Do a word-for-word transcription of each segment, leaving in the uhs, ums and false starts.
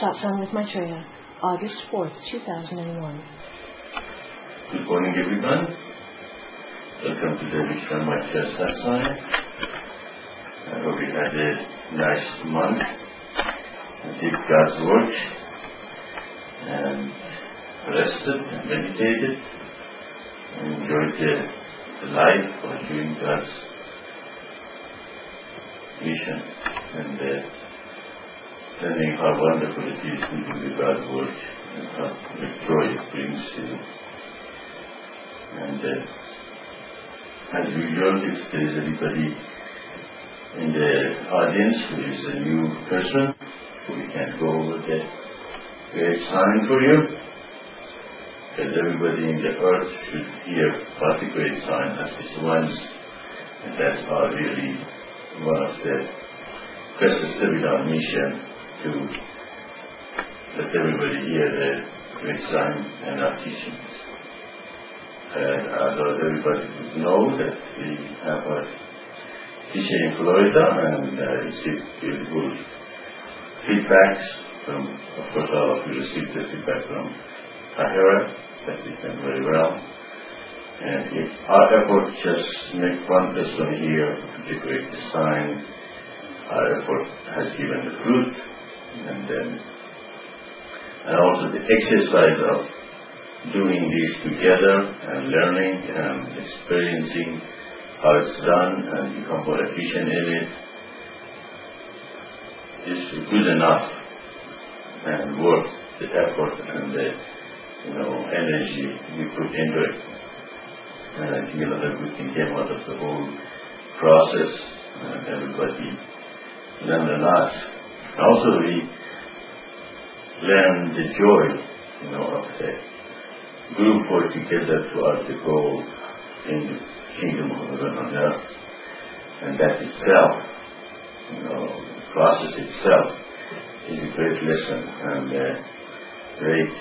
Satsang with Maitreya, August fourth, two thousand one. Good morning, everyone. Welcome to the Vishnu Maitreya Satsang. I hope you had a nice month. Did God's work and rested and meditated and enjoyed the, the life of doing God's mission and uh, learning how wonderful it is to do God's work and how much joy it brings to you. And uh, as usual, if there is anybody in the audience who is a new person, we can go over the great sign for you, because everybody in the earth should hear what the great sign at least once, and that's our really one of the first step in our mission, to let everybody hear the great sign and our teachings. And although everybody would know that we have a teacher in Florida and uh, received beautiful feedbacks from, of course, all of you received the feedback from Tahira, that we done very well. And if our effort just make one person here the great sign, our effort has given the fruit. And then, and also the exercise of doing this together and learning and experiencing how it's done and become more efficient in it is good enough and worth the effort and the, you know, energy we put into it. And I think another good thing came out of the whole process, and everybody learned a lot. Also, we learn the joy, you know, of the group work together towards the goal in the kingdom of heaven on earth, and that itself, you know, the process itself is a great lesson and a great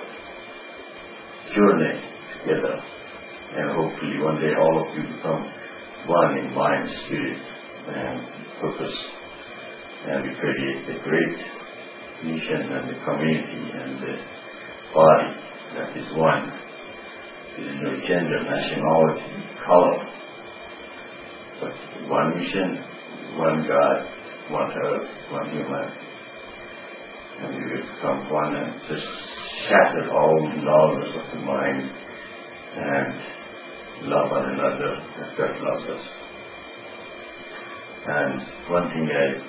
journey together. And hopefully, one day, all of you become one in mind, spirit, and purpose. And we create the great mission and the community and the body that is one. There is no gender, nationality, color, but one mission, one God, one earth, one humanity. And we will become one and just shatter all knowledge of the mind and love one another as God loves us. And one thing I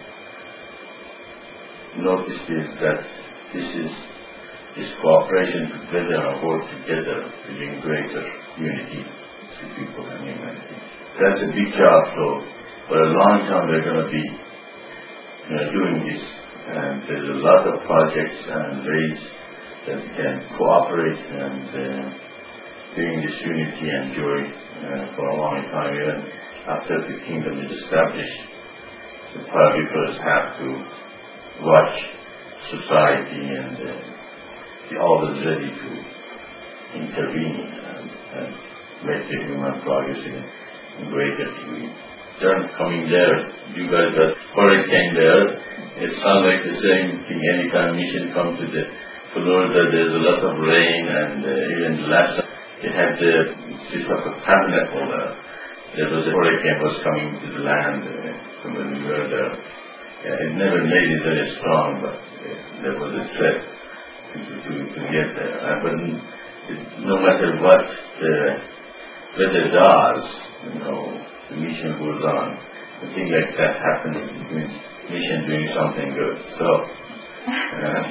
noticed is that this is this cooperation together and work together bringing greater unity to people and humanity. That's a big job, so for a long time we're going to be, you know, doing this, and there's a lot of projects and ways that we can cooperate and uh, bring this unity and joy uh, for a long time. Even after the kingdom is established, the Parabhikras have to watch society and uh, be always ready to intervene and, and make the human progress in, in greater degree. Then coming there, you guys got hurricane there. It sounds like the same thing. Anytime mission comes to the Florida, there's a lot of rain, and uh, even last time they had the system of tabernacle there. There was a hurricane was coming to the land uh, when we were there. Yeah, it never made it very strong, but uh, there was a threat to, to, to get there. Uh, but it, no matter what the weather does, you know, the mission goes on. A thing like that happens, it means mission doing something good. So, uh,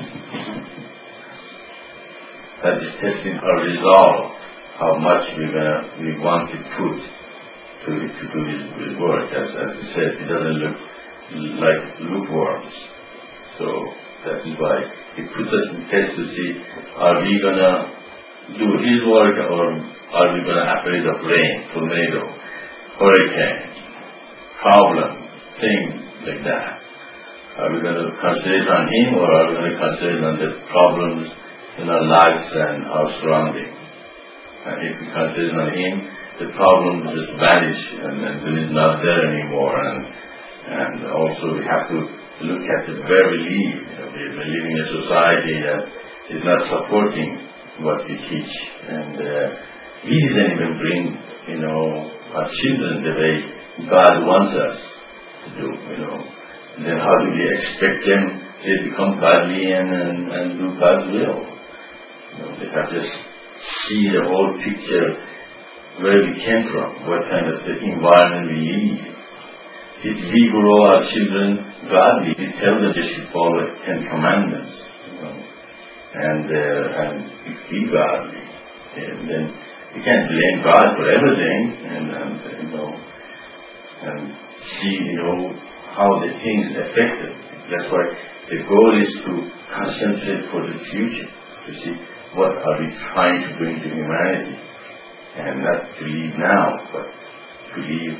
that is testing our resolve, how much we gonna, we want to put to, to do this, this work. As, as we said, it doesn't look like lukewarms. So that is why it puts us in test to see, are we going to do his work, or are we going to have rid of rain, tornado, hurricane, problem, things like that? Are we going to concentrate on him, or are we going to concentrate on the problems in our lives and our surroundings? And if we concentrate on him, the problem just vanish and, and it is not there anymore. And And also we have to look at where we live. You know, we, we live in a society that is not supporting what we teach, and uh, we didn't even bring, you know, our children the way God wants us to do. You know, and then how do we expect them to become godly and, and, and do God's will? You know, they have to see the whole picture, where we came from, what kind of the environment we live. If we grow our children godly, we tell them they should follow the Ten Commandments, you know, and uh, and be godly. And then we can't blame God for everything, and, and you know, and see, you know, how the things affect it. That's why the goal is to concentrate for the future, to see what are we trying to bring to humanity, and not to live now, but to live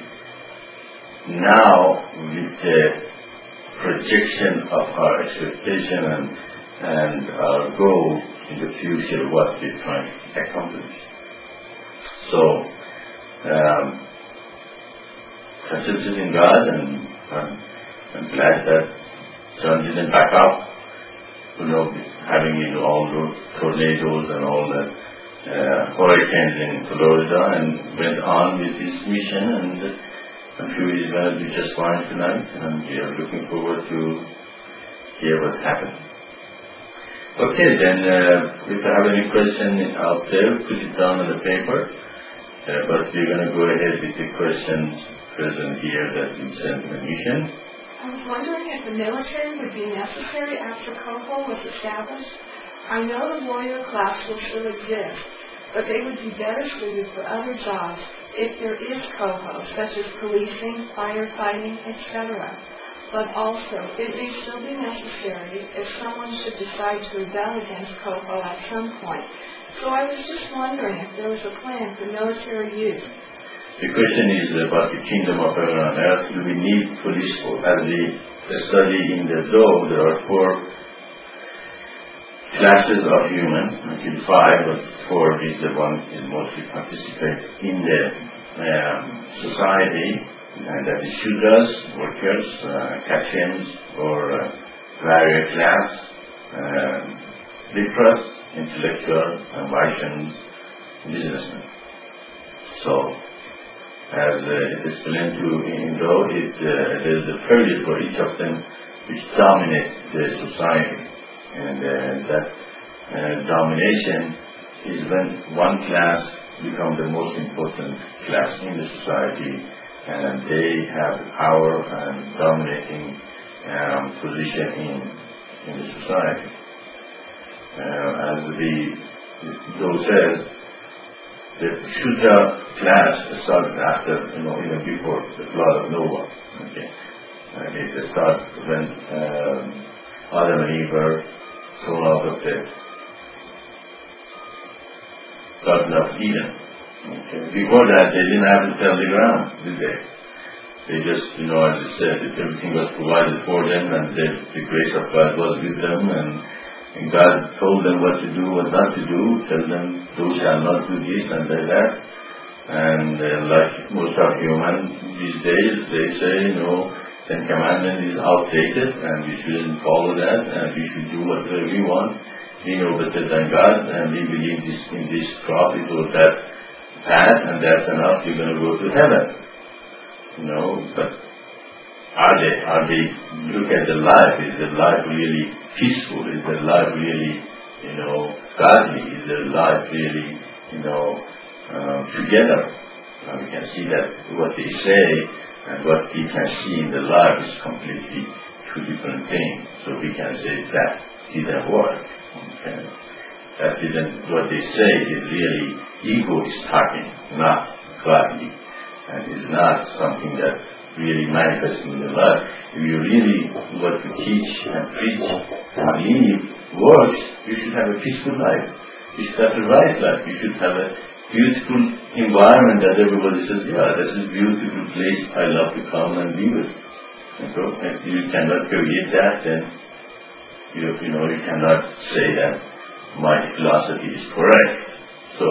now with the projection of our expectation and, and our goal in the future, what we're trying to accomplish. So, um, concentrate in God, and um, I'm glad that John didn't back up, you know, having you know, all the tornadoes and all the uh, hurricanes in Florida, and went on with his mission, and I'm sure he's going to do just fine tonight, and we are looking forward to hear what happens. Okay, then uh, if you have any question out there, put it down on the paper, uh, but we're going to go ahead with the questions present here that we sent in the mission. I was wondering if the military would be necessary after COHO was established. I know the warrior class will still exist, but they would be better suited for other jobs if there is COHO, such as policing, firefighting, et cetera. But also, it may still be necessary if someone should decide to rebel against COHO at some point. So I was just wondering if there was a plan for military use. The question is about the kingdom of heaven on earth. Do we need police force? As we study in the Dome, there are four classes of humans, actually five, but four is the one is mostly participate in the um, society, and that is Shudras, workers, uh, Kachins, or uh, warrior class, um, Vipras, intellectual, and Vaishyas, businessmen. So, as uh, it is explained to in law, it, uh, there is a period for each of them which dominate the society. And uh, that uh, domination is when one class becomes the most important class in the society, and they have power and dominating um, position in, in the society. Uh, as the Dove says, the Shudra class started after, you know, even before the flood of Noah. Okay, and it started when um, Adam and Eve were thrown out of the Garden of Eden. Okay. Before that, they didn't have to tell the ground, did they? They just, you know, as I said, everything was provided for them, and the, the grace of God was with them, and, and God told them what to do, what not to do, tell them, thou shall not do this and that. And uh, like most of humans these days, they say, you know, Ten Commandments is outdated, and we shouldn't follow that, and we should do whatever we want. We know better than God, and we believe this, in this prophet or that path, and that's enough, you're going to go to heaven. You know, but are they, are they, look at the life, is the life really peaceful? Is the life really, you know, godly? Is the life really, you know, uh, together? Uh, we can see that what they say and what we can see in the life is completely two different things. So we can say that didn't work. Okay. That didn't, what they say is really ego is talking, not godly. And it's not something that really manifests in the life. If you really, what you teach and preach and believe works, you should have a peaceful life. You should have a right life. You should have a beautiful environment that everybody says, yeah, this is a beautiful place, I love to come and be with. If you cannot create that, then you, you know, you cannot say that my philosophy is correct. So,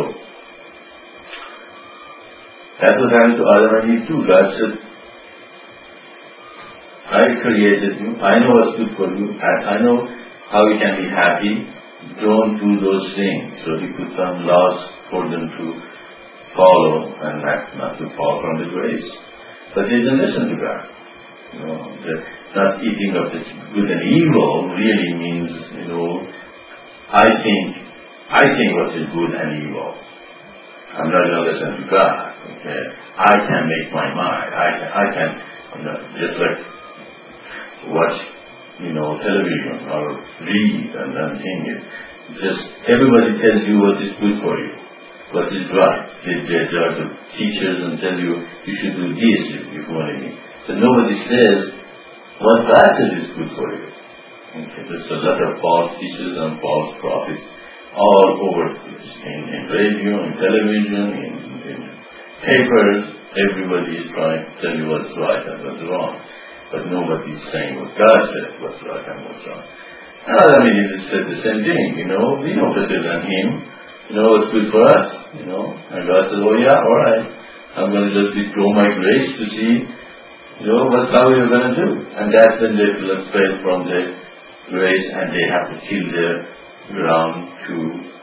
that was happening to Adam and Eve too. God said, I created you. I know what's good for you. I, I know how you can be happy. Don't do those things. So he put some laws for them to follow and not, not to fall from the grace. But they didn't listen to God. You know, the, not eating of the good and evil really means, you know, I think, I think what is good and evil. I'm not going to listen to God. Okay, I can make my mind. I can, I can, you know, just like watch, you know, television or read and then think it. Just everybody tells you what is good for you, what is right. They, they, they are the teachers and tell you you should do this if you want to. So nobody says what God says is good for you. Okay, there's a lot of false teachers and false prophets all over in, in radio, in television, in, in papers. Everybody is trying to tell you what's right and what's wrong. But nobody is saying what God said, what's right and what's wrong. And I mean, it said the same thing, you know, we know better than Him. You know what's good for us, you know. And God said, oh yeah, alright, I'm going to just withdraw my grace to see, you know, what how you're going to do. And that's when they will fail from the grace and they have to kill the ground to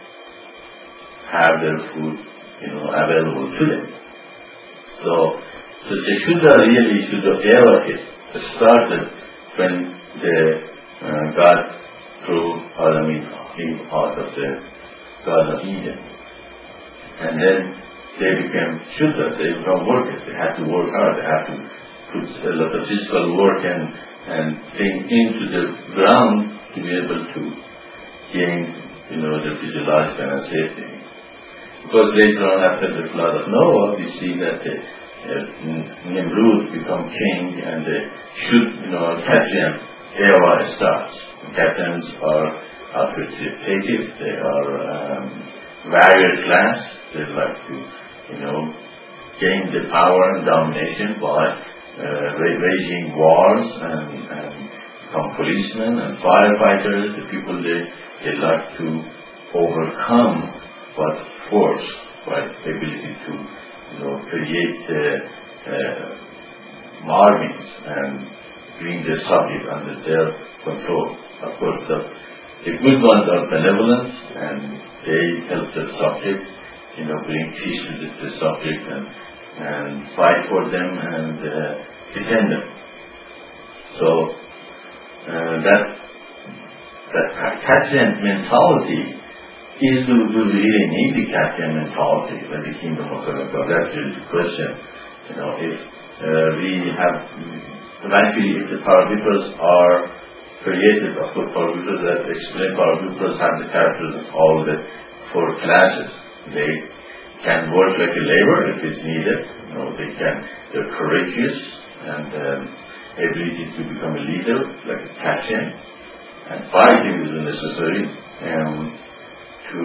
have their food, you know, available to them. So, so the Shuddha really, Shuddha Eva started when the uh, God threw Adam in out of the Garden of Eden. And then they became Shuddha, they become workers, they had to work hard, they had to put a lot of physical work and, and thing into the ground to be able to gain, you know, the physiological and safety. Because later on after the flood of Noah, we see that the uh, Nimrod become king and the should, you know, Katyan era starts. Katyans are authoritative, they are um, warrior class, they like to, you know, gain the power and domination by uh, waging wars and, and become policemen and firefighters. The people they, they like to overcome but force, by the ability to, you know, create uh, uh, armies and bring the subject under their control. Of course, the, the good ones are benevolent and they help the subject, you know, bring peace to the, the subject and, and fight for them and uh, defend them. So uh, that that Katyan mentality is do, do we really need the Katyan mentality in the kingdom of God? That's really the question. You know, if uh, we have, eventually if the Paravipras are created, of course Paravipras that explain, Paravipras have the characters of all the four classes. They can work like a labor if it's needed. You know, they can, they're courageous and um, ability to become a leader like a Katyan. And fighting is necessary. Um, to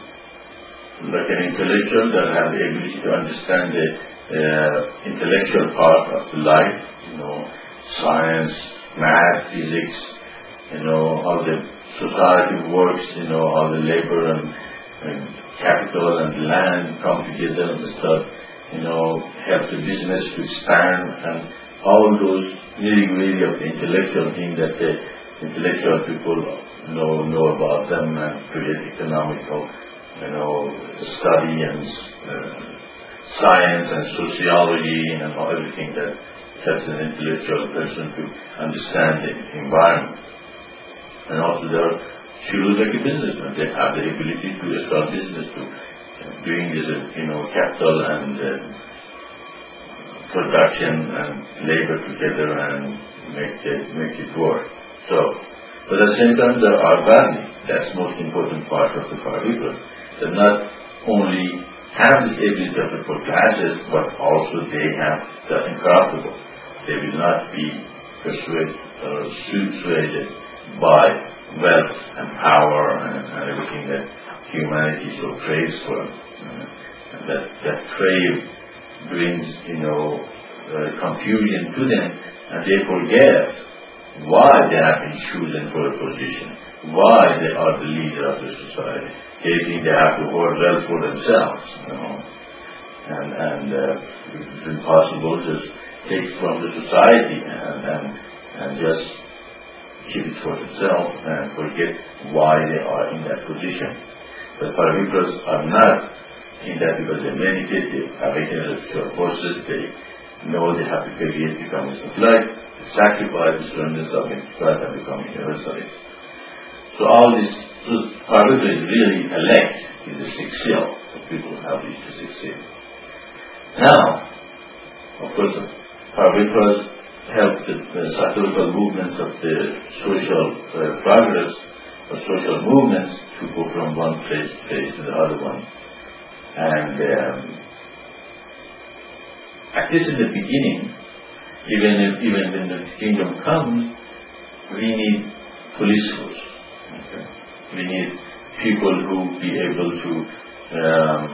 like an intellectual that has the ability to understand the uh, intellectual part of the life, you know, science, math, physics, you know, how the society works, you know, how the labor and, and capital and land come together and start, you know, help the business to expand and all those nitty-gritty of the intellectual things that the intellectual people know know about them and create economical, you know, study and uh, science and sociology and all, everything that helps an intellectual person to understand the environment. And also there are shurus like a businessman. They have the ability to start business, to uh, bring this, uh, you know, capital and uh, production and labor together and make it make it work. So. But at the same time, there are values. That's the most important part of the Paravipras. They not only have this ability of the four classes, but also they have the incorruptible. They will not be persuaded or persuaded by wealth and power and, and everything that humanity so craves for. Uh, and that, that crave brings, you know, uh, confusion to them, and they forget why they have been chosen for a position, why they are the leader of the society. They think they have to work well for themselves, you know. And, and uh, it's impossible to take from the society and, and, and just keep it for themselves and forget why they are in that position. But Paravipras are not in that because they meditate, they awaken the pure forces, they know they have to create, become a light, sacrifice, surrender, submit to God, and become universalist. So all this, so Paravipra is really elect in the sixth seal, the people who have reached the sixth seal. Now, of course, Paravipras help the, the psychological movements of the social uh, progress or social movements to go from one place, place to the other one. And um, at least in the beginning, even if, even when the kingdom comes, we need police force. Okay? We need people who be able to um,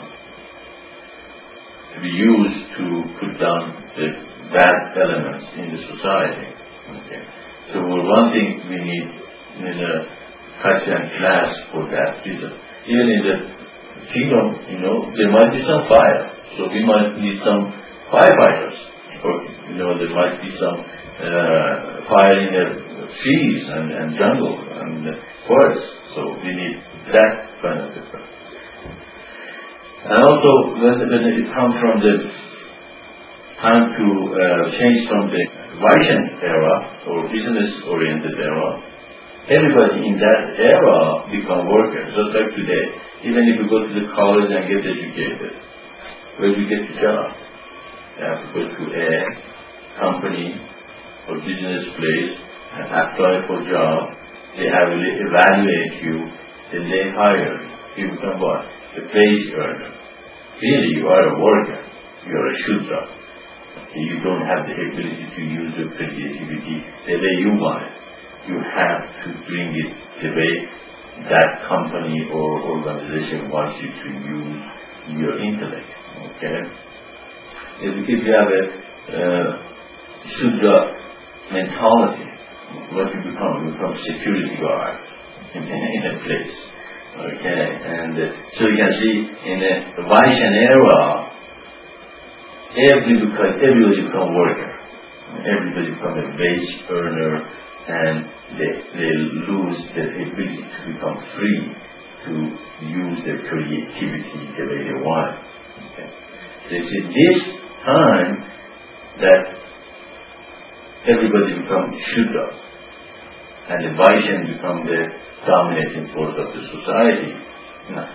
be used to put down the bad elements in the society. Okay. So for one thing, we need in a culture and class for that reason. Even in the kingdom, you know, there might be some fire, so we might need some firefighters. Or, you know, there might be some uh, fire in the trees and, and jungle and the forests. So we need that kind of people. And also, when, when it comes from the time to uh, change from the Vaishyan era or business-oriented era, everybody in that era become workers, just like today. Even if you go to the college and get educated, where do you get the job? You have to go to a company or business place and apply for a job. They have to evaluate you, then they hire you. You become what? A wage earner. Really, you are a worker. You are a Shudra. You don't have the ability to use your creativity the way you want it. You have to bring it the way that company or organization wants you to use your intellect. Okay? If, if you have a uh, Shudra mentality, what you become? You become security guard in, in a place. Okay? And uh, so you can see in the Vaishyan era, Every, everybody become worker. Everybody become a wage earner, and they, they lose their ability to become free to use their creativity the way they want. Okay. So it's in this time that everybody becomes Shudra, and the Vaishyan become the dominating force of the society. Now,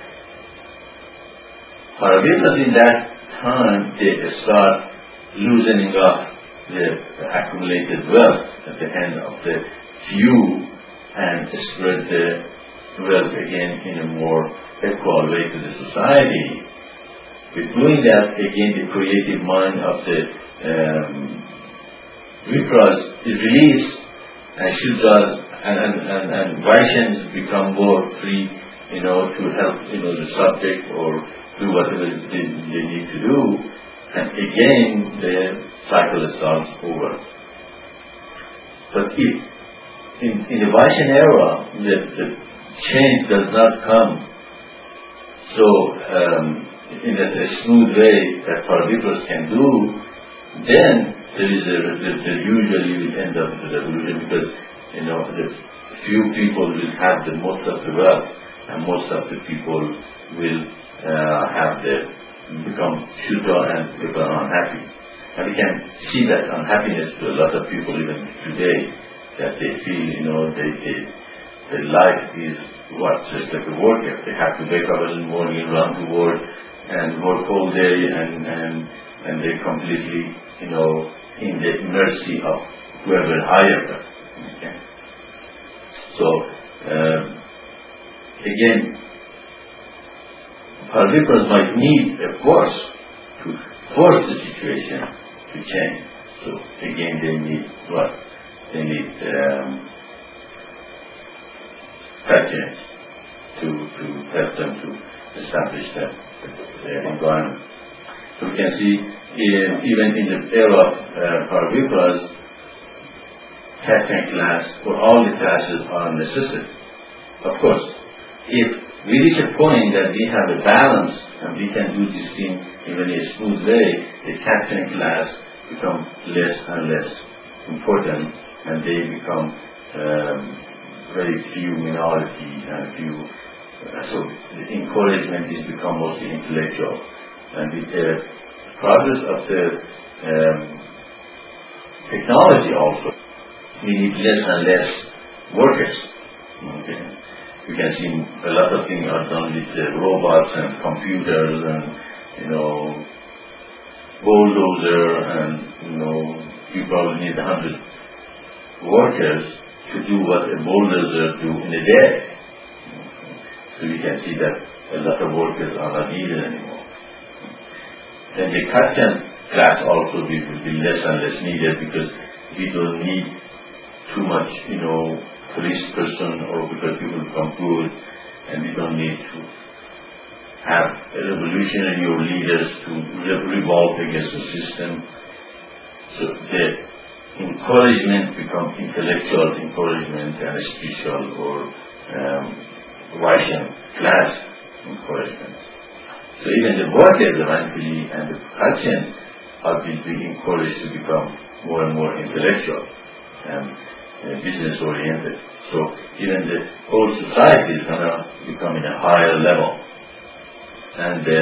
Paravipras in that time they start loosening up the, the accumulated wealth at the hand of the few and spread the wealth again in a more equal way to the society. With doing that, again the creative mind of the um, Vipras is released, and Shudras and, and, and, and Vaishyans become more free, you know, to help, you know, the subject or do whatever they, they need to do, and again the cycle starts over. But if in, in the Vaishyan era the, the change does not come so um, in a, a smooth way that Paravipras can do, then there is a, the, the usually will end up with a revolution, because you know the few people will have the most of the wealth, and most of the people will uh, have the become Shudra and become unhappy. And we can see that unhappiness to a lot of people even today, that they feel, you know, they, they, their life is what, just like a worker. They have to wake up in the morning, run to work, and work all day, and and and they completely, you know, in the mercy of whoever hired them. Okay? So. Um, Again, Paravipras might need a force to force the situation to change. So again, they need what? They need um, patrons to, to help them to establish that uh, environment. So we can see in, even in the era of uh, Paravipras, Catherine class or all the classes are necessary. Of course, if we reach a point that we have a balance and we can do this thing in a smooth way, the captain class become less and less important, and they become um, very few minority and few. Uh, so the encouragement is become mostly intellectual, and with the progress of the um, technology also, we need less and less workers. Okay. You can see a lot of things are done with uh, robots and computers and, you know, bulldozer, and, you know, you probably need a hundred workers to do what a bulldozer do in a day. So you can see that a lot of workers are not needed anymore. Then the Katian class also will be less and less needed, because we don't need too much, you know, police person, or because people become good, and we don't need to have a revolutionary or leaders to re- revolt against the system. So the encouragement becomes intellectual encouragement and spiritual or um, Russian class encouragement. So even the workers eventually and the Katians are being encouraged to become more and more intellectual and Uh, business oriented. So even the whole society is going to become in a higher level. And uh,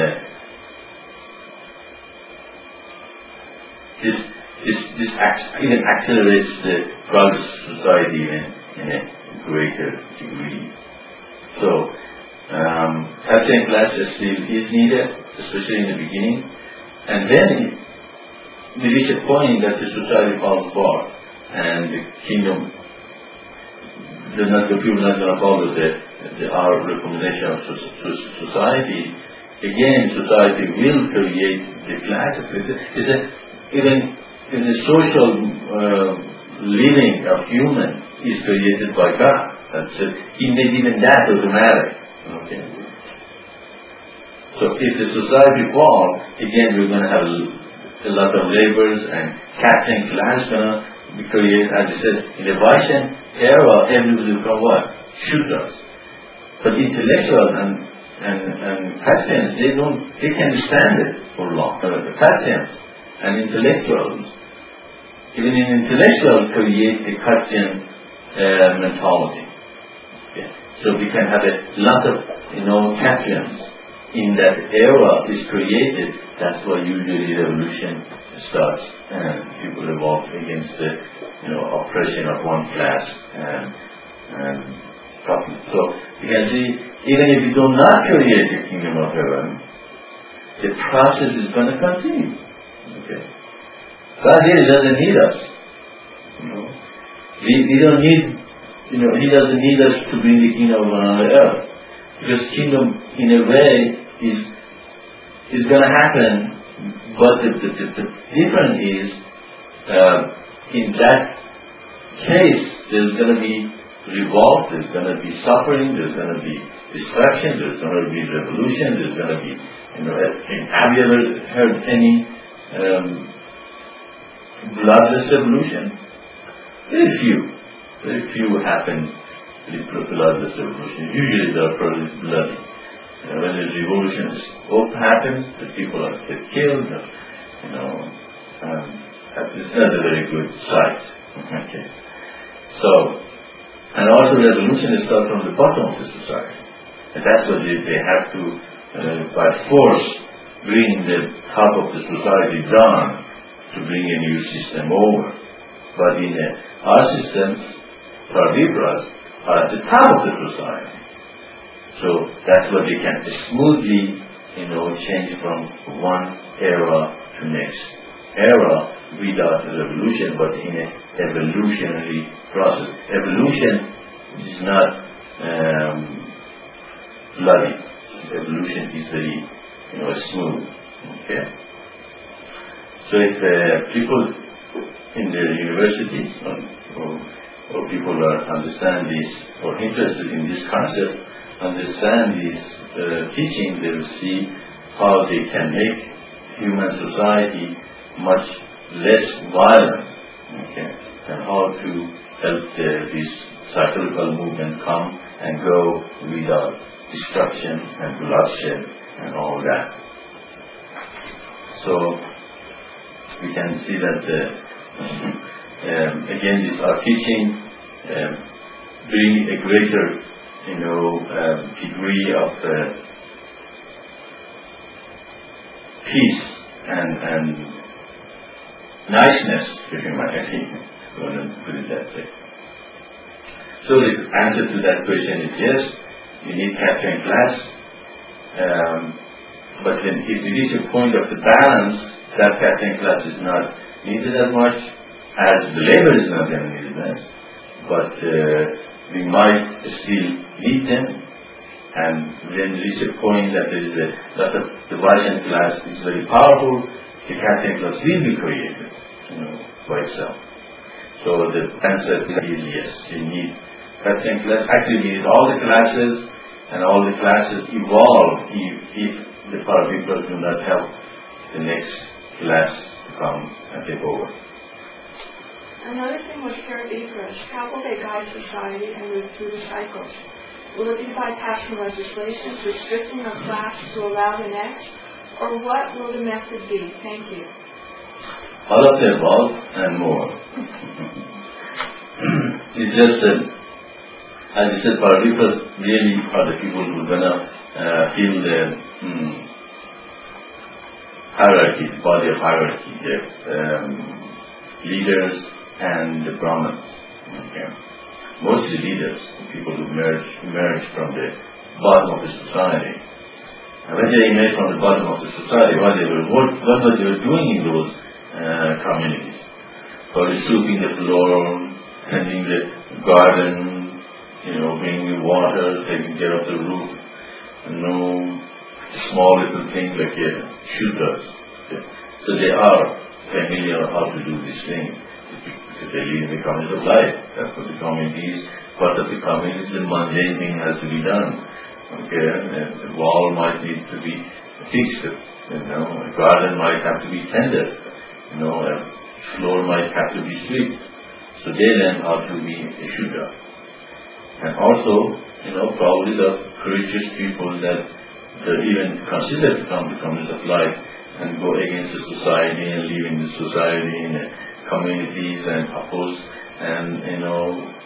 this this this act- even accelerates the progress of society in, in a greater degree. So um, Katian class still is needed, especially in the beginning. And then we reach a point that the society falls apart, and the kingdom, the, not, the people not going to follow the, the, our recommendation of society. Again, society will create the classes. It's a, it's a, even, even the social uh, living of human is created by God. That's it. He made even that automatic. Okay. So if the society falls, again we're going to have a lot of laborers, and Katian class going to be created, as I said, in the Vaishyan era, everybody will become what? Shudras. But intellectuals and and and Katians, they don't, they can stand it for long. Uh, the Katians and intellectuals, even in intellectuals, create the Katian uh, mentality. Okay. So we can have a lot of, you know, Katians in that era is created. That's why usually revolution starts, and people revolt against the, you know, oppression of one class and and so you can see, even if you do not create the kingdom of heaven, the process is going to continue. Okay, God here doesn't need us. You know, we, we don't need, you know, He doesn't need us to bring the kingdom of another earth, because kingdom, in a way, is is going to happen. But the, the, the, the difference is, uh, in that case, there's going to be revolt, there's going to be suffering, there's going to be destruction, there's going to be revolution, there's going to be, you know, have you ever heard any um, bloodless revolution? Very few. Very few happen with bloodless revolution. Usually they are probably bloody. You know, when the revolutions both happens, the people are get killed, you know, um, it's not a very good sight. Okay. So, and also revolution is started from the bottom of the society. And that's what they, they have to, uh, by force, bring the top of the society down to bring a new system over. But in uh, our systems, Pradipras are at the top of the society. So that's what they can smoothly, you know, change from one era to next era without a revolution, but in a evolutionary process. Evolution is not um, bloody. Evolution is very, you know, smooth. Okay. So if uh, people in the universities or, or, or people are understand this or interested in this concept, understand this uh, teaching, they will see how they can make human society much less violent, okay, and how to help the, this psychological movement come and go without destruction and bloodshed and all that. So we can see that the, um, again, this our teaching um, bring a greater, you know, um, degree of uh, peace and and niceness to humanity. I'm going to put it that way. So the answer to that question is yes. You need capturing class, um, but then if you reach a point of the balance, that capturing class is not needed as much as the labor is not going to need it as. But uh, we might still need them, and when we reach a point that there is a lot of division class is very powerful, the capturing class will be created, you know, by itself. So the answer is yes. You need capturing class. Actually, we need all the classes, and all the classes evolve if, if the power people do not help the next class to come and take over. Another thing was fair acreage. How will they guide society and move through the cycles? Will it be by passing legislation restricting a class to allow the next? Or what will the method be? Thank you. All of the above and more. It's just that, as I said, power people really are the people who are going to uh, feel the hmm, hierarchy, the body of hierarchy, the um, leaders and the Brahmins. Okay. Mostly leaders, people who emerge, emerge from the bottom of the society. And when they emerge from the bottom of the society, what they were, what, what were they were doing in those uh, communities? Probably sweeping the floor, tending the garden, you know, bringing water, taking care of the roof, you know, small little things like a shooters. So they are familiar how to do these things. If they live in the community of life, that's what the community is. Part of the community is the mundane thing has to be done. Okay, and the wall might need to be fixed. You know, a garden might have to be tended. You know, a floor might have to be swept. So they learn how to be a shooter. And also, you know, probably the courageous people that are even considered to come to communities of life and go against the society and live in the society in the communities and oppose and, you know,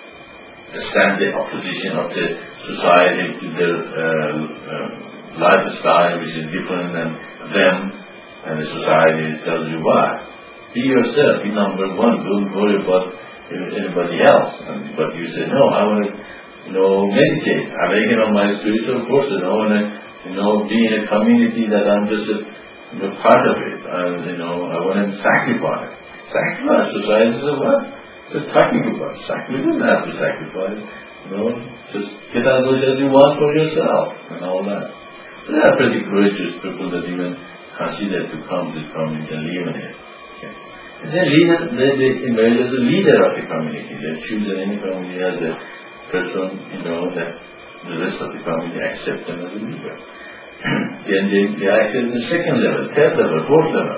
stand the opposition of the society to their uh, uh, lifestyle, which is different than them, and the society tells you why. Be yourself, be number one, don't worry about anybody else. And, but you say, no, I want to, you know, meditate, awaken on my spiritual forces, I want to, you know, be in a community that I'm just a you know, part of it, and, you know, I want to sacrifice. Sacrifice, society says, what? Just talking about sacrifice. You don't have to sacrifice. You know, just get as much as you want for yourself and all that. So there are pretty courageous people that even consider to come to the community and live in it. Okay. And then leader, they, they emerge as a leader of the community. They choose any community as a person, you know, that the rest of the community accept them as a leader. Then they, they accept the second level, third level, fourth level.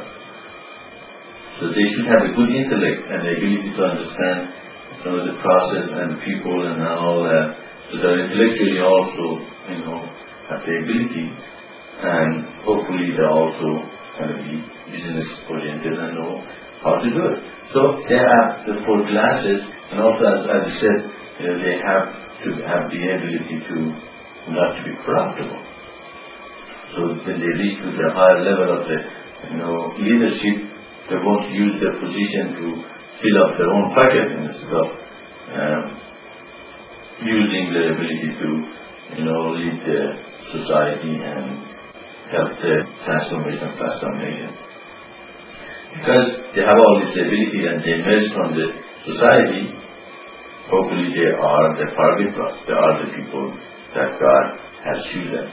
So they should have a good intellect and the ability to understand, you know, the process and people and all that. So that intellectually also, you know, have the ability, and hopefully they also kind of be business oriented and know how to do it. So they have the four classes, and also as, as I said, you know, they have to have the ability to not to be corruptible. So when they reach to the higher level of the, you know, leadership, they won't use their position to fill up their own pocket instead of um, using their ability to, you know, lead the society and help the transformation of transformation. Because they have all this ability and they emerge from the society, hopefully they are the Parvitra, they are the people that God has chosen.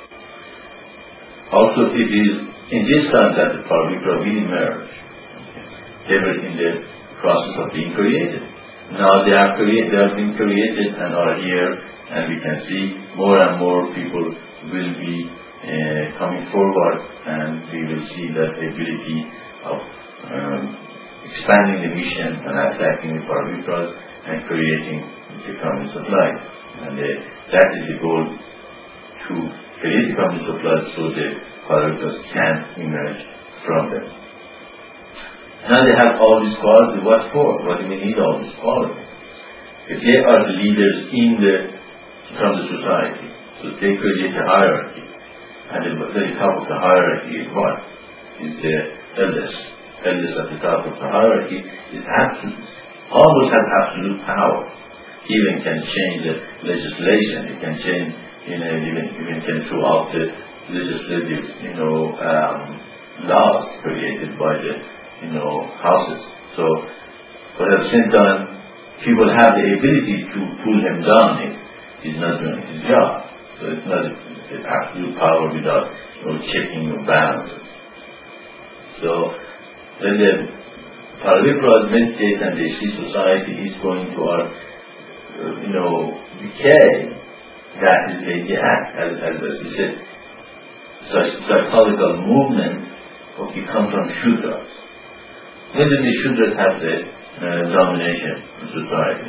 Also, it is in this time that the Parvitra will emerge. They were in the process of being created. Now they are created, they have been created and are here, and we can see more and more people will be uh, coming forward, and we will see that ability of um, expanding the mission and attacking the Parvitras and creating the communities of life. And uh, that is the goal, to create the communities of life so the Parvitras can emerge from them. Now they have all these qualities. What for? What do we need all these qualities? If they are the leaders in the from the society, so they create a hierarchy, and the very top of the hierarchy is what? Is the eldest. Eldest at the top of the hierarchy is absolute. Almost has absolute power. Even can change the legislation. It can change, you know, even even can throw out the legislative, you know, um, laws created by the, you know, houses. So, but at the same time, people have the ability to pull him down if he's not doing his job. So it's not an absolute power without, you know, checking your balances. So when the Parvipras meditate and they see society is going to our, uh, you know, decay, that is the act, as, as, as we said, such psychological movement okay, come from Shudras. When did the Shudras have the uh, domination in society?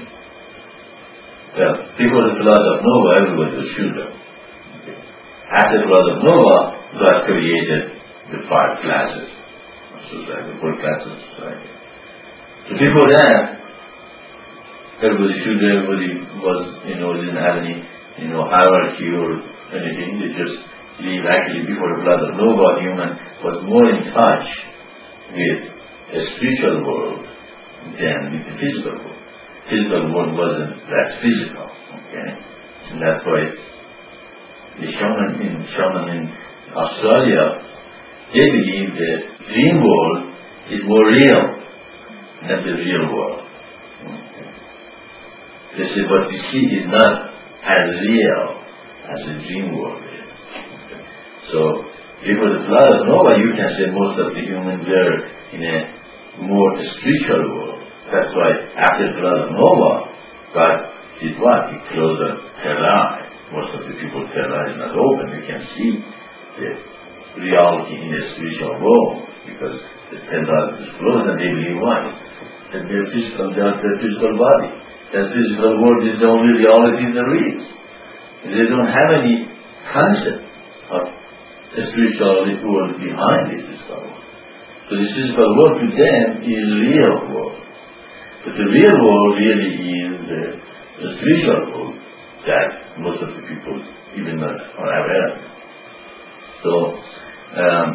Well, before the flood of Noah, everybody was Shudra. Okay. After the flood of Noah, God created the five classes of society, the four classes of society. So before that, everybody Shudra, everybody was, you know, didn't have any, you know, hierarchy or anything. They just live. Actually, before the flood of Noah, human was more in touch with the spiritual world than with the physical world. Physical world wasn't that physical, okay? And that's why the shaman in, shaman in Australia, they believe that dream world is more real than the real world. Okay. They say what we see is not as real as the dream world is. Okay. So, before the flood of Noah, you can say most of the humans were in a more spiritual world. That's why after the flood of Noah, God did what? He closed the third eye. Most of the people, third eye is not open. You can see the reality in the spiritual world because the third eye is closed and they believe what? That their physical, their, their physical body. That physical world is the only reality there is. They don't have any concept of the spiritual world behind this physical world. So the physical world to them is real world. But the real world really is the, the spiritual world that most of the people even not are aware of. So, um,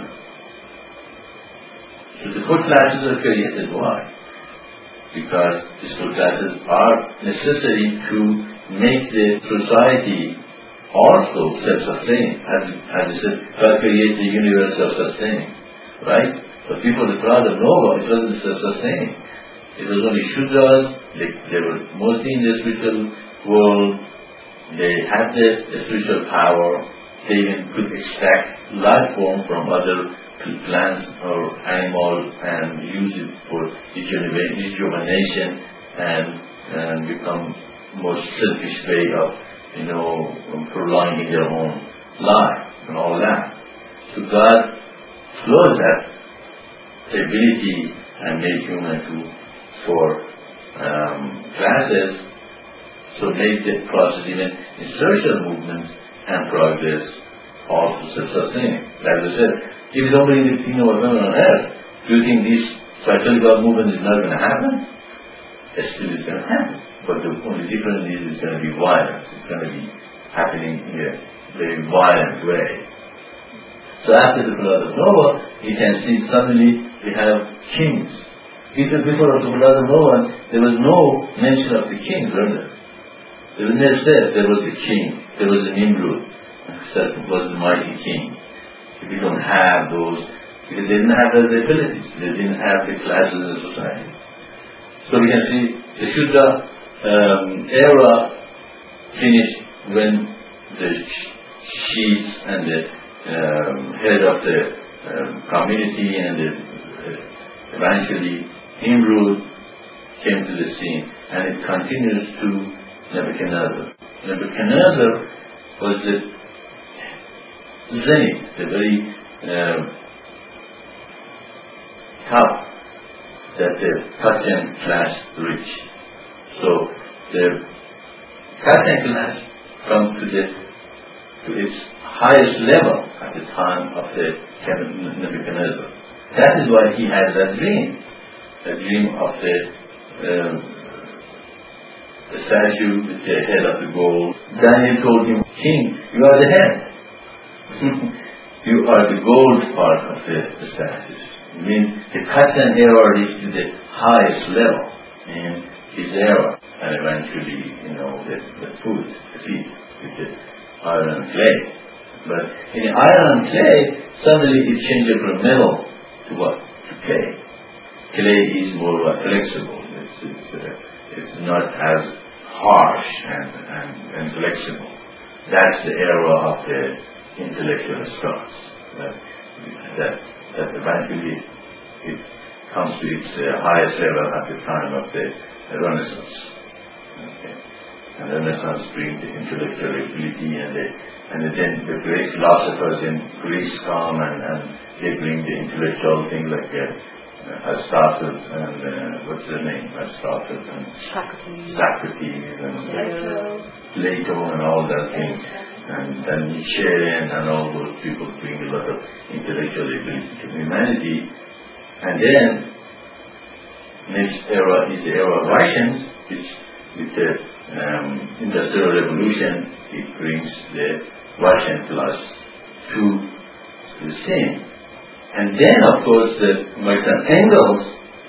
so the four classes are created. Why? Because these four classes are necessary to make the society also self-sustaining. As, as I said, God created the universe self-sustaining. Right? But before the flood of Noah, it wasn't self-sustaining. It was only Shudras, they, they were mostly in the spiritual world, they had the, the spiritual power, they even could extract life form from other plants or animals and use it for rejuvenation and, and become more selfish way of, you know, prolonging their own life and all that. So God closed that ability and made human to for um, classes, so make the process even in social movement and progress also self-sustaining. Like I said, if you don't believe in the kingdom of heaven on earth, do you think this psychological movement is not going to happen? It still is going to happen. But the only difference is it's going to be violence. It's going to be happening in a very violent way. So after the flood of Noah, you can see suddenly we have kings. Because before the flood of Noah, there was no mention of the king, was there? They were never said there was a king, there was a Nimrod, that was the mighty king. If you don't have those, because they didn't have those abilities, they didn't have the classes in society. So we can see the Shudra um, era finished when the chiefs and the um, head of the um, community and the, uh, eventually Nimrod came to the scene, and it continues to Nebuchadnezzar. Nebuchadnezzar was the zenith, the very uh, top that the Katian class reached. So the Katian class come to the to its highest level at the time of the Nebuchadnezzar. That is why he had that dream. a dream of the, um, the statue with the head of the gold. Daniel told him, King, you are the head. You are the gold part of the, the statue. I mean, the cotton era reached to the highest level in his era. And eventually, you know, the, the food, the feed, with the iron and clay. But in the iron and clay, suddenly it changes from metal to what? To clay. Clay is more flexible. It's, it's, uh, it's not as harsh and, and, and flexible. That's the era of the intellectual stars. That, that, that eventually it comes to its uh, highest level at the time of the Renaissance. Okay. And the Renaissance brings the intellectual ability, and, the, and then the great philosophers in Greece come and, and they bring the intellectual things like uh, Aristotle and uh, what's their name? Aristotle and Socrates, Socrates and Plato. Plato and all that things. And then Nietzsche and all those people bring a lot of intellectual ability to humanity. And then next era is the era of Russians, which with the um, Industrial Revolution, it brings the Russian class to the same. And then, of course, the Martin Engels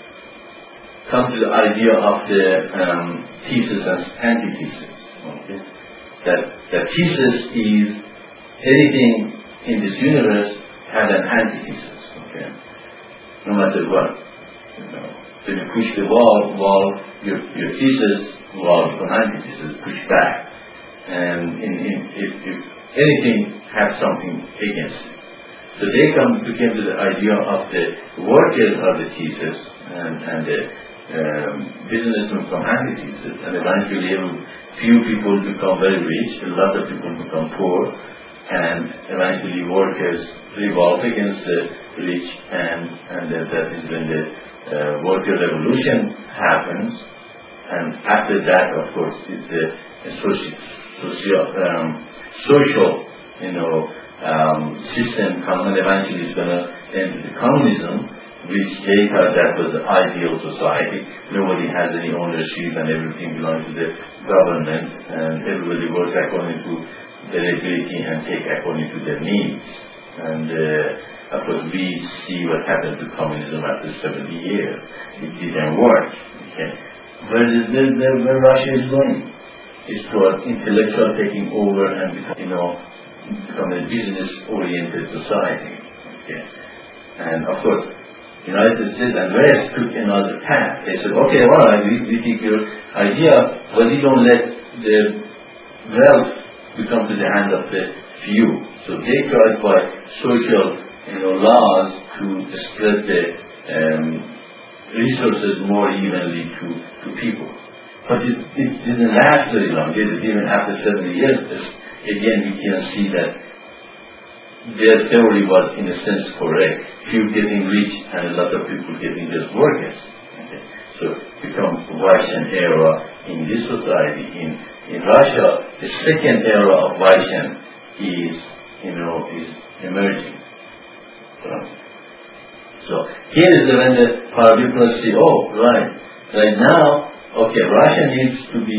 come to the idea of the um, thesis and antithesis. Okay? That the thesis is anything in this universe has an antithesis. Okay? No matter what. You know, when you push the wall, wall your, your thesis, wall from antithesis, push back. And in, in, if, if anything has something against it. So they come to get to the idea of the workers of the thesis and, and the um, businessmen from antithesis, and eventually few people become very rich, a lot of people become poor, and eventually workers revolt against the rich, and, and that, that is when the uh, worker revolution happens. And after that, of course, is the social, social, um, social you know, Um, system comes, and eventually it's going to end with communism, which they thought that was the ideal society. Nobody has any ownership and everything belongs to the government, and everybody works according to their ability and take according to their needs. And uh, of course we see what happened to communism after seventy years. It didn't work. Okay. Where, is this, where Russia is going? It's toward intellectual taking over and become, you know, become a business-oriented society. Okay. And of course, United States and West took another path. They said, okay, all right, we, we take your idea, but we don't let the wealth become to the hand of the few. So they tried by social, you know, laws to spread the um, resources more evenly to, to people. But it, it didn't last very long, did it? Even after seventy years, again, we can see that their theory was, in a sense, correct. Few getting rich and a lot of people getting just workers. Okay. So, become Russian era in this society. In in Russia, the second era of Russian is, you know, is emerging. So, so here is the, when the power people say, oh, right, right now, okay, Russia needs to be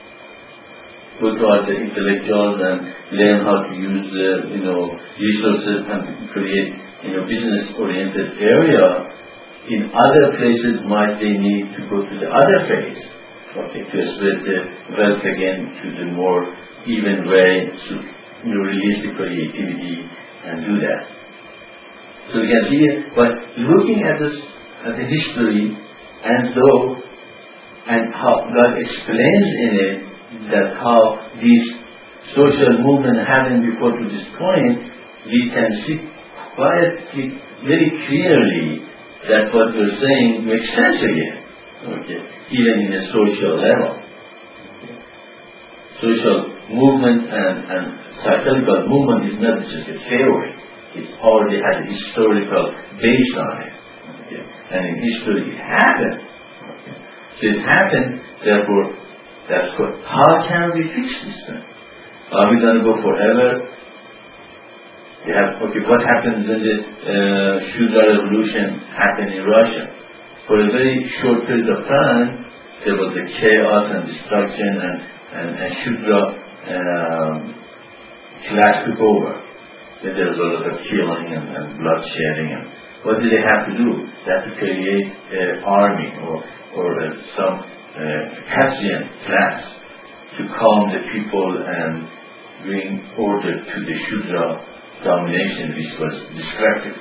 go toward the intellectuals and learn how to use the, you know, resources and create, you know, business-oriented area. In other places, might they need to go to the other phase, okay, to spread the wealth again to the more even way, to, you know, release the creativity and do that. So you can see it, but looking at this, at the history, and though, and how God explains in it, that how this social movement happened before to this point, we can see quite very clearly that what we're saying makes sense again, okay, even in a social level. Okay. Social movement and, and psychological movement is not just a theory, it already has a historical base on it. Okay. And in history it happened. Okay. So it happened, therefore, that's what. How can we fix this thing? Are we going to go forever? We have, okay, what happened when the uh, sugar revolution happened in Russia? for a very short period of time, there was a chaos and destruction, and, and, and Shudra um, class took over. Then there was a lot of killing and, and bloodshedding. And what did they have to do? They had to create an army or, or uh, some uh, Katsian class to calm the people and bring order to the Shudra domination, which was destructive.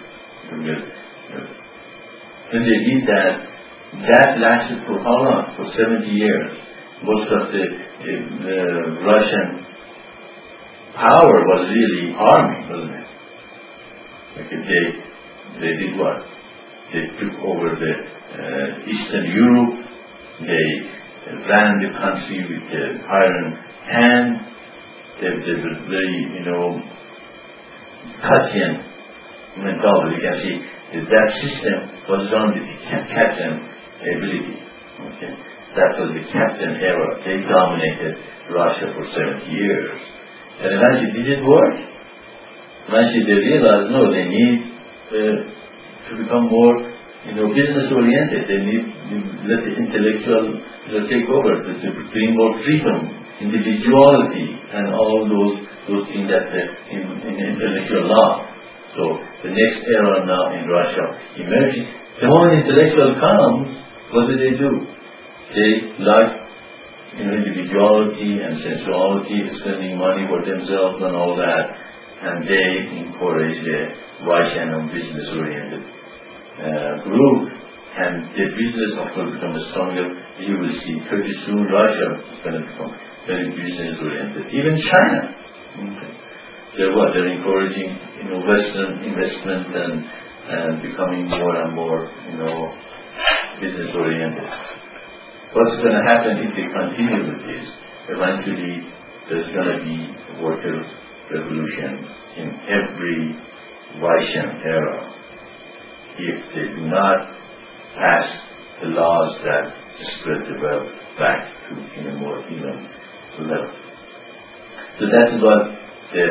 When they did that, that lasted for how long? For seventy years. Most of the, the, the Russian power was really army, wasn't it? Like they, they did what? They took over the uh, Eastern Europe. They ran the country with the iron hand. They, they were very, you know, Katian mentality. You can see that, that system was run with the Katian ability. Okay? That was the Katian era. They dominated Russia for seventy years. And eventually, did it work? Eventually, they realized, no, they need uh, to become more, you know, business-oriented. They need to let the intellectual you know, take over, to, to bring more freedom, individuality, and all those those things that uh, in, in intellectual law. So the next era now in Russia emerging. The moment intellectual comes, what do they do? They like you know, individuality and sensuality, spending money for themselves and all that, and they encourage the Russian and business-oriented uh, group. And the business, of course, becomes stronger. You will see pretty soon Russia is going to become very business-oriented. Even China. Okay. They're what? They're encouraging, you know, Western investment and, and becoming more and more, you know, business-oriented. What's going to happen if they continue with this? Eventually, there's going to be a worker revolution in every Russian era. If they do not pass the laws that spread the wealth back to in a more even level. So that is what the,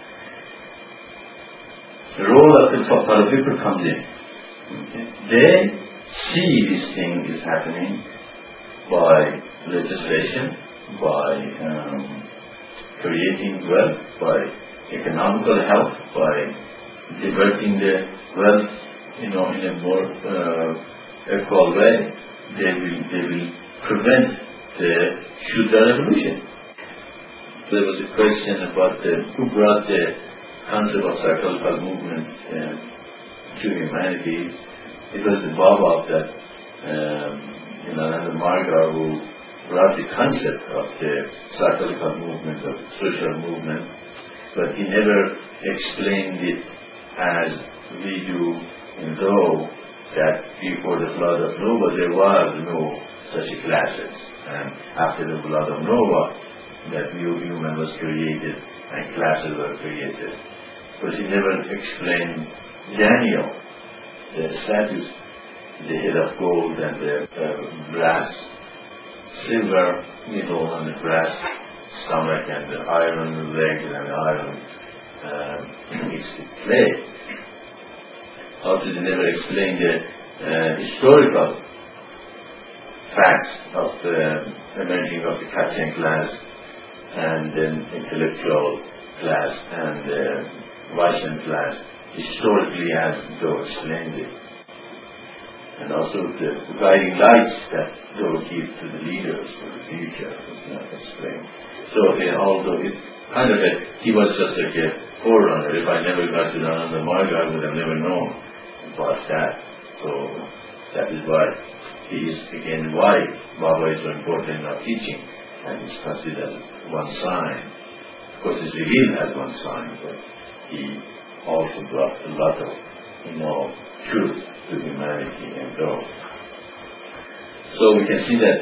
the role of the Parabipra comes in. Okay. They see this thing is happening by legislation, by um, creating wealth, by economical help, by diverting the wealth, you know, in a more uh, equal way. They will, they will prevent the Shudra revolution. There was a question about the, who brought the concept of psychological movement uh, to humanity. It was the Baba that, um, you know, and the Marga who brought the concept of the psychological movement, of social movement, but he never explained it as we do, in though that before the flood of Noah there was no such classes, and after the flood of Noah that new human was created and classes were created. But he never explained Daniel, the status, the head of gold and the uh, brass, silver middle and the brass stomach and the iron legs and the iron uh, it's the clay. Also, they never explained the uh, historical facts of the emerging of the Katian class and then intellectual class and the Russian class historically as though explained it. And also the guiding lights that though give to the leaders for the future was not explained. So uh, although it's kind of a, he was just like a forerunner. If I never got to Nanda Marga, I would have never known about that. So that is why he is again why Baba is so important in our teaching, and is considered as one sign. Of course, it's revealed as one sign, but he also brought a lot of, you know, truth to humanity and God. So we can see that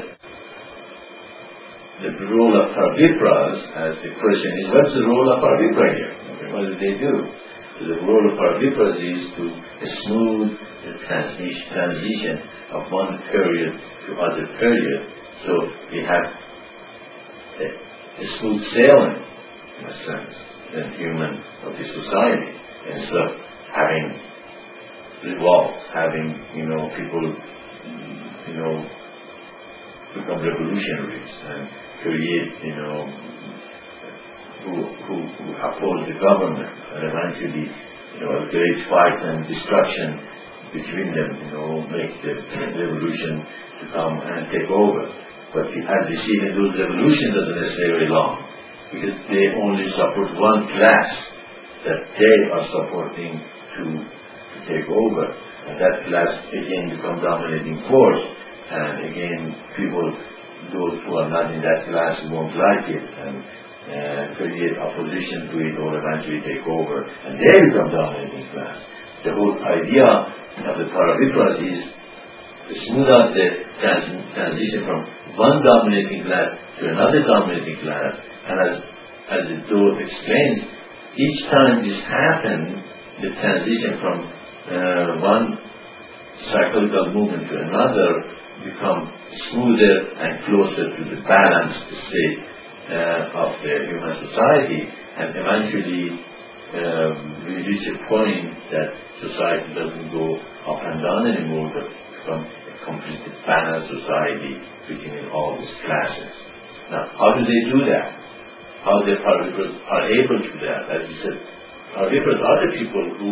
the role of Parvipras, as the question is, what's the role of Parvipra here? Okay, what do they do? So the role of Parvipras is to smooth the transition of one period to other period. So we have a, a smooth sailing, in a sense, in human of the society, instead of having revolts, having, you know, people you know, become revolutionaries and create, you know, who, who, who oppose the government, and eventually, you know, a great fight and destruction between them, you know, make the revolution to come and take over. But as you see, in those revolutions doesn't necessarily long, because they only support one class that they are supporting to, to take over. And that class again becomes dominating force, and again people, those who are not in that class won't like it and uh, create opposition to it or eventually take over, and they become dominating class. The whole idea of the Paravipras is to smooth out the trans- transition from one dominating class to another dominating class, and as, as the Dove explains, each time this happens, the transition from uh, one psychological movement to another become smoother and closer to the balanced state uh, of the human society, and eventually um, we reach a point that society doesn't go up and down anymore, but become a completely balanced society between all these classes. Now, how do they do that? How the Paravipras are able to do that? As you said, Paravipras are the people who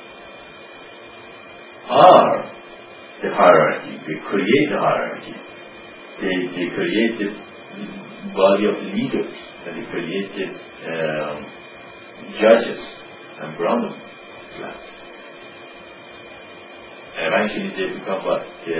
are the hierarchy. They create the hierarchy. They, they create the body of the leaders, and they create the um, judges and Brahman class. And eventually they become what? The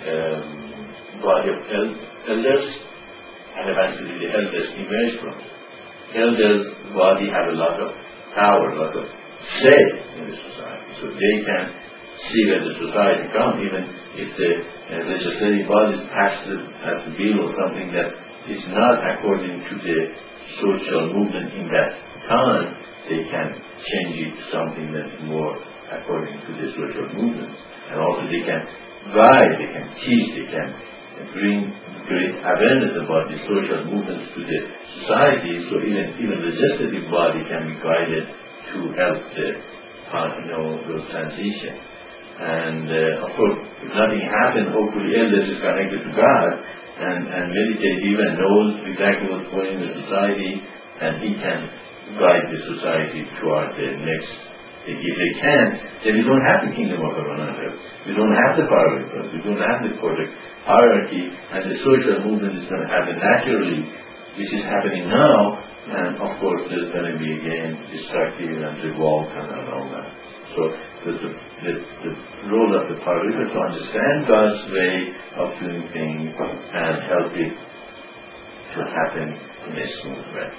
um, body of el- elders, and eventually the elders emerge from it. Elders' body have a lot of power, a lot of say in the society, so they can see where the society comes, even if the uh, legislative bodies pass a bill or something that is not according to the social movement in that time, they can change it to something that's more according to the social movement. And also they can guide, they can teach, they can bring great awareness about the social movements to the society, so even even the legislative body can be guided to help the uh, you know, those transition. And uh, of course, if nothing happens, hopefully elders is connected to God and, and meditative and knows exactly what's going in the society, and he can guide the society toward the next. If they can't, then we don't have the kingdom of Arunachal. We don't have the Paravipras. We don't have the correct hierarchy, and the social movement is going to happen naturally, which is happening now. And of course, there's going to be again destructive and revolt and all that. So the, the, the, the role of the Paravipras to understand God's way of doing things and help it to happen in a smooth way.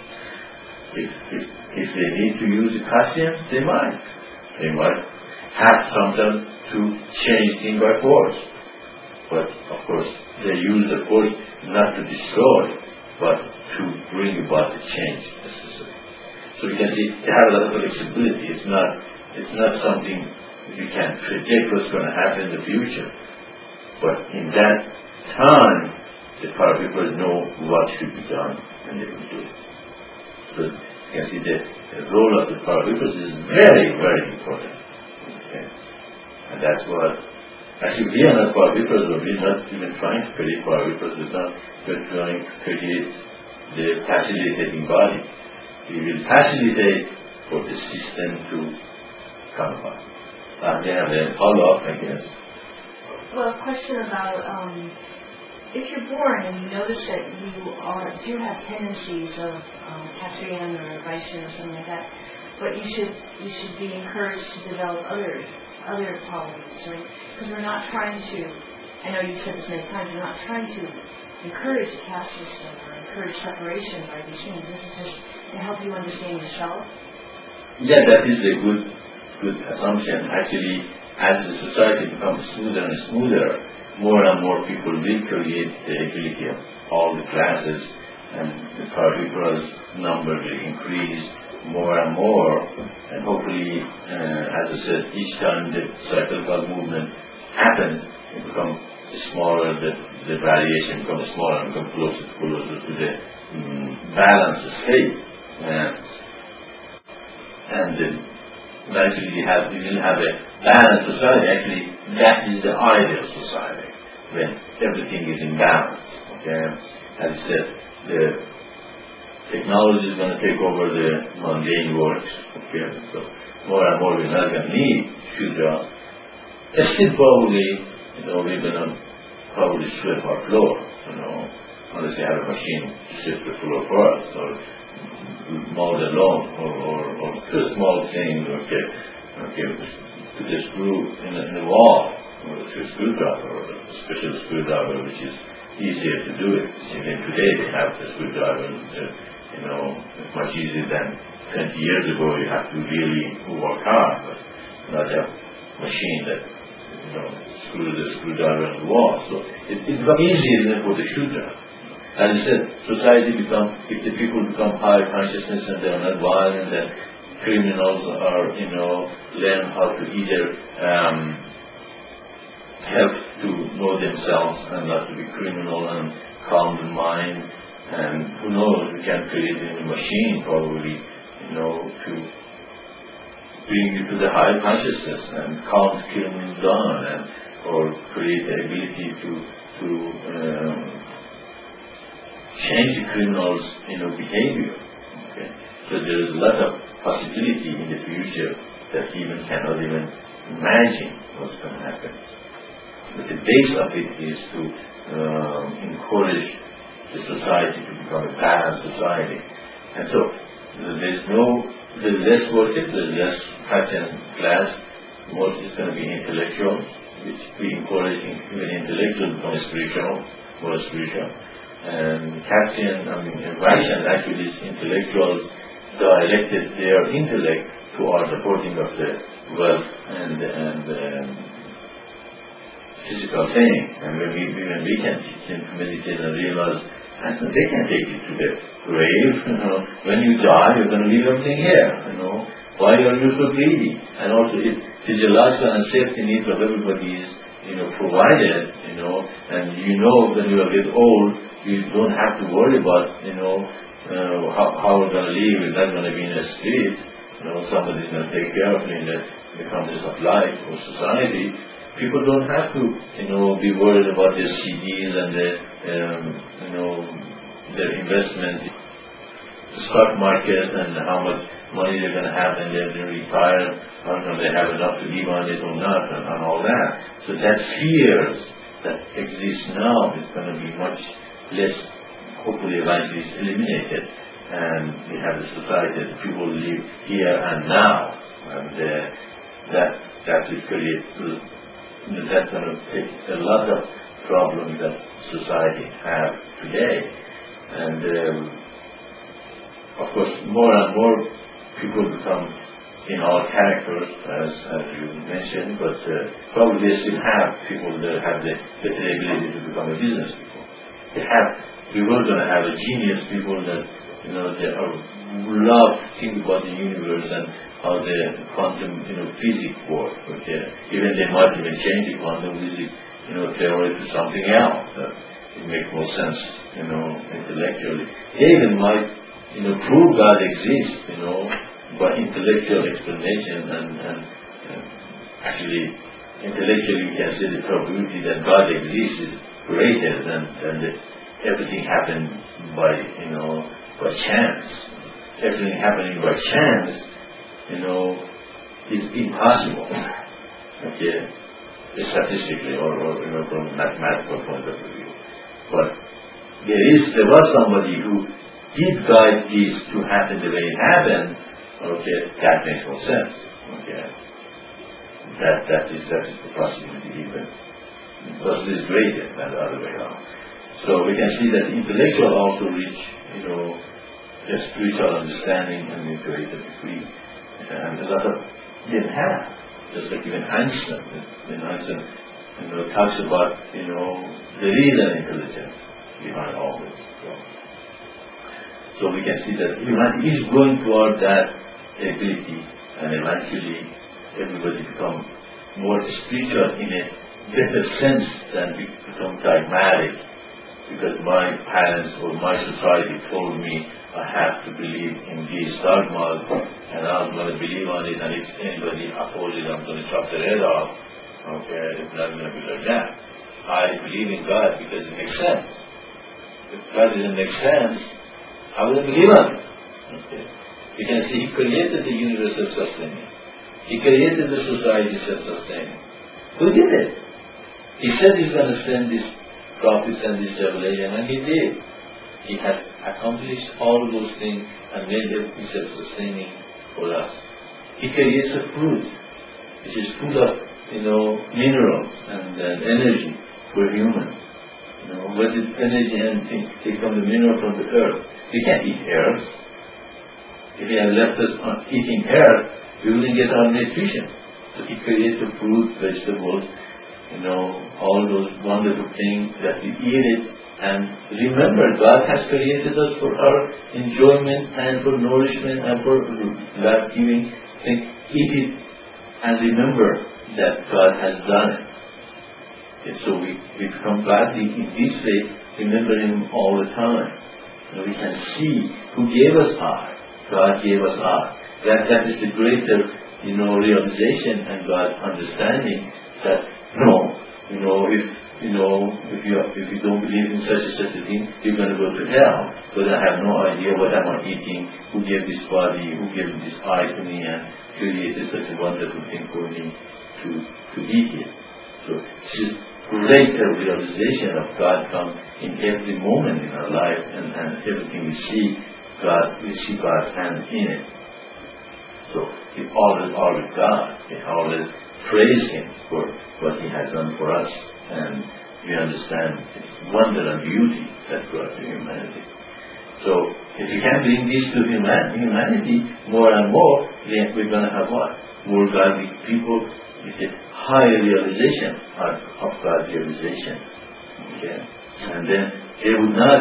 If, if, if they need to use the costumes, they might. They might have sometimes to change things by force. But of course, they use the force not to destroy, but to bring about the change necessary. So you can see they have a lot of flexibility. It's not, it's not something you can predict what's going to happen in the future. But in that time, the Paravipras know what should be done, and they will do it. So you can see that the role of the Paravipras is very, very important. Okay? And that's what, actually we are not Paravipras, but we are not even trying to create Paravipras, we're not we're trying to create the facilitating body. We will facilitate for the system to come about. Uh, they have a follow-up, I guess. Well, a question about um, if you're born and you notice that you are do have tendencies of um, Katriyan or Vaishya or something like that, but you should you should be encouraged to develop other other qualities, right? Because we're not trying to. I know you said this many times. We're not trying to encourage a caste system or encourage separation by these things. This is just to help you understand yourself. Yeah, that is a good good assumption. Actually, as the society becomes smoother and smoother, more and more people will create the ability of all the classes, and the Paravipras number will increase more and more, and hopefully, uh, as I said, each time the cyclical movement happens, it becomes smaller, the, the variation becomes smaller and becomes closer, closer to the um, balanced state. Uh, and the eventually you have you will have a balanced society. Actually, that is the ideal society when everything is in balance. Okay, as I said, the technology is going to take over the mundane works. Okay, so more and more we're not going to need shudra. Still probably, you know, we're going to probably sweep our floor, you know, unless you have a machine to sweep the floor for us, or mow the lawn, or, or, or do a small thing, okay, okay, put a screw in the, in the wall, or a screwdriver, or a special screwdriver, which is easier to do it. Even today they have the screwdriver, uh, you know, much easier than twenty years ago. You have to really work hard, but not a machine that, you know, screws the screwdriver in the wall. So it, it becomes easier even for the shooter. As I said, society become, if the people become higher consciousness and they are not violent, then criminals are, you know, learn how to either um, help to know themselves and not to be criminal and calm the mind. And who knows, we can create a machine probably, you know, to bring you to the higher consciousness and calm criminals down, and or create the ability to to um, change the criminals', you know, behavior. Okay? So there is a lot of possibility in the future that even cannot even imagine what's going to happen. But the base of it is to um, encourage the society to become a balanced society. And so there's no, there's less worship, there's less pattern class. Most is going to be intellectual, which we encourage even intellectual to become spiritual, more spiritual. And Captain, I mean, Vaishnavas actually is intellectuals directed their intellect toward the supporting of the wealth and and um, physical thing. And when we, when we can teach them to meditate and realize, and they can take you to the grave. You know, when you die, you're going to leave everything here. You know, why are you so greedy? And also, if physiological and safety needs of everybody is, you know, provided, you know, and you know when you get old, you don't have to worry about, you know, uh, how, how we're going to live. We're not going to be in the street. You know, somebody's going to take care of me in the, the context of life or society. People don't have to, you know, be worried about their C Ds and the, um, you know, their investment, the stock market, and how much money they're going to have when they're retired. I don't know if they have enough to live on it or not, and, and all that. So that fears that exists now is going to be much less, hopefully eventually is eliminated, and we have a society that people live here and now, and uh, that that will create, that's going to take a lot of problems that society have today. And um, of course, more and more people become in all characters, as, as you mentioned, but uh, probably they still have people that have the, the ability to become a business people. They have, we were going to have a genius people that, you know, they are, love to think about the universe and how the quantum, you know, physics work. Okay? Even they might even change the quantum physics, you know, theory to something else that it makes more sense, you know, intellectually. They even might, you know, prove God exists, you know, by intellectual explanation, and, and, and actually intellectually we can say the probability that God exists is greater than, than the, everything happened by, you know, by chance. Everything happening by chance, you know, is impossible. Okay, statistically or, or you know, from a mathematical point of view. But there is, there was somebody who did guide this to happen the way it happened. Okay, that makes more sense. Okay, that that is that is the possibility even. Because it is greater than the other way around. So we can see that intellectual also reach, you know, the spiritual understanding and the greater degree. And a lot of them have. Just like even Einstein, when Einstein, you know, talks about, you know, the real intelligence behind all this. So, so we can see that humanity is going toward that ability, and eventually everybody become more spiritual in a better sense than we become dogmatic because my parents or my society told me I have to believe in these dogmas and I'm going to believe on it, and if anybody opposes it, I'm going to chop their head off. Okay, it's not going to be like that. I believe in God because it makes sense. If God doesn't make sense, I wouldn't believe on it. Okay. You can see He created the universe self-sustaining. He created the society self-sustaining. Who did it? He said He's going to send these prophets and this revelation, and He did. He has accomplished all those things and made them self-sustaining for us. He creates a fruit which is full of, you know, minerals and, and energy for humans. You know, what is energy and things? They come the mineral from the earth. We can't eat earth. If He had left us on eating earth, we wouldn't get our nutrition. So He creates the fruit, vegetables, you know, all those wonderful things that we eat it. And remember, God has created us for our enjoyment and for nourishment and for life-giving things. Eat it and remember that God has done it. And so we, we become godly in this way, remember Him all the time. And we can see who gave us eye. God gave us eye. That, that is the greater, you know, realization and God's understanding that, no, you know, if You know, if you if you don't believe in such and such a thing, you're going to go to hell. But I have no idea what am I eating, who gave this body, who gave this eye to me and created such a wonderful thing for me to, to eat it. So this greater realization of God comes in every moment in our life, and, and everything we see, God, we see God's hand in it. So we always are with God. We always praise Him for what He has done for us. And we understand the wonder and beauty that brought to humanity. So, if we can bring these to human, humanity more and more, then we're going to have what? More godly people with a higher realization of, of God's realization. Okay? And then they would not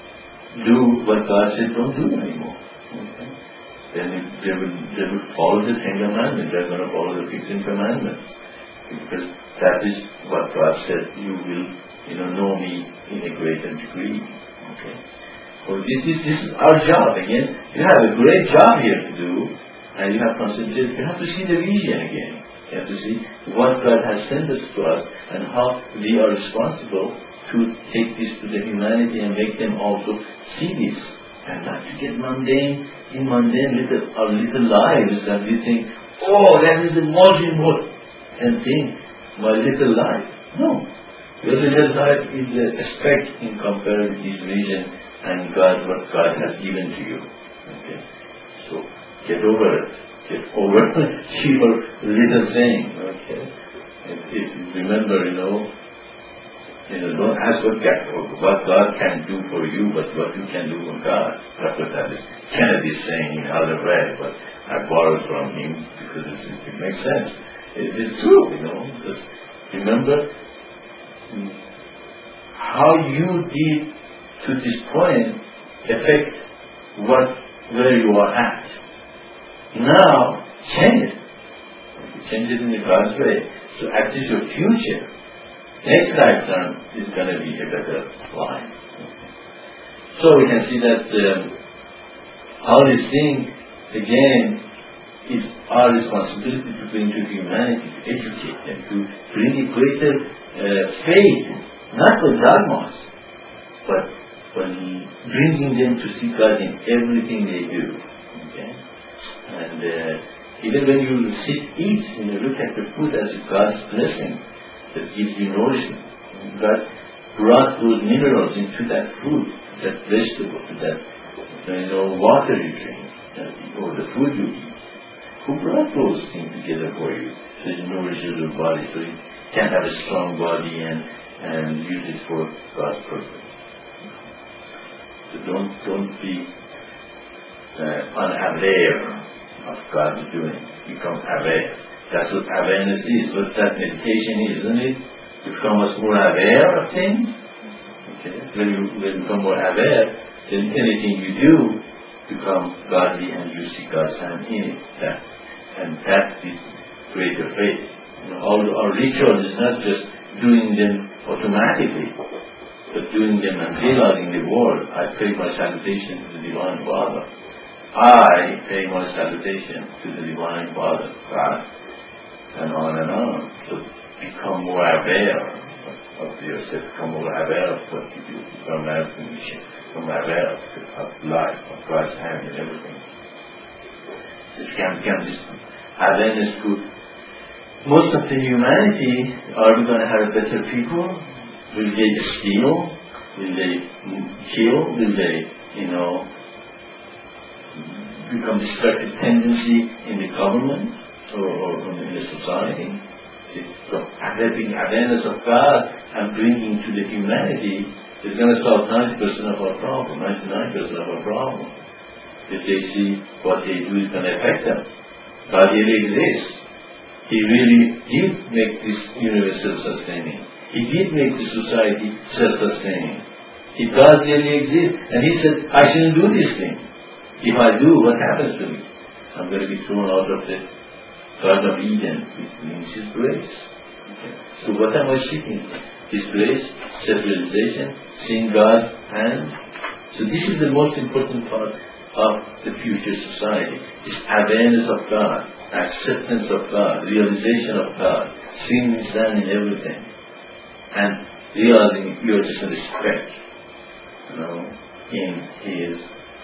do what God said don't do anymore. Okay? Then they would, they would follow the Ten Commandments. They're going to follow the fifteen Commandments. Because that is what God said, you will, you know, know me in a greater degree. Okay. So this is this is our job. Again, you have a great job here to do, and you have concentrated. You have to see the vision again. You have to see what God has sent us to us, and how we are responsible to take this to the humanity and make them also see this, and not to get mundane in mundane little our little lives, and we think, oh, that is the most important. And think, my little life. No. Your little life is a speck in comparison to His vision and God, what God has given to you. Okay. So, get over it. Get over your little thing. Okay. If, if you remember, you know, you know, don't ask what God, what God can do for you, but what you can do for God. That's what that is. Kennedy is saying in other way, but I borrowed from him because it, it makes sense. It is true, you know, because remember how you did to this point affect what, where you are at. Now, change it. Change it in the God's way. So at least your future, next lifetime is going to be a better life. So we can see that um, all these things, again, is our responsibility to bring to humanity, to educate them, to bring a greater uh, faith, not for dogmas, but for bringing them to see God in everything they do. Okay? And uh, even when you sit, eat, and you look at the food as God's blessing that gives you nourishment. God brought those minerals into that food, that vegetable, to that you know, water you drink, or the food you eat. Who brought those things together for you so it nourishes your body, so you can have a strong body and, and use it for God's purpose. So don't don't be uh, unaware of God's doing. Become aware. That's what awareness is. What that meditation is, isn't it? You become much more aware of things. Okay. When you, when you become more aware, then anything you do become godly and you see God's hand in it. That, and that is greater faith. You know, all our ritual is not just doing them automatically. but doing them and realizing the world, I pay my salutation to the Divine Father. I pay my salutation to the Divine Father, God, and on and on. So become more aware of yourself, become more aware of what you do, become aware, become aware of life, of God's hand and everything. This can become this awareness good. Most of the humanity, are we going to have better people? Will they steal? Will they kill? Will they, you know, become destructive tendency in the government or, or in the society? See, so having awareness of God and bringing to the humanity is going to solve ninety percent of our problem, ninety-nine percent of our problem. If they see what they do is going to affect them. God really exists. He really did make this universe self-sustaining. He did make the society self-sustaining. He does really exist. And He said, I shouldn't do this thing. If I do, what happens to me? I'm going to be thrown out of the Garden of Eden, which means His grace. Okay. So what am I seeking? His grace, self-realization, seeing God's hand. So this is the most important part of the future society. This awareness of God, acceptance of God, realization of God, seeing His hand in everything, and realizing you are just a speck, you know, in His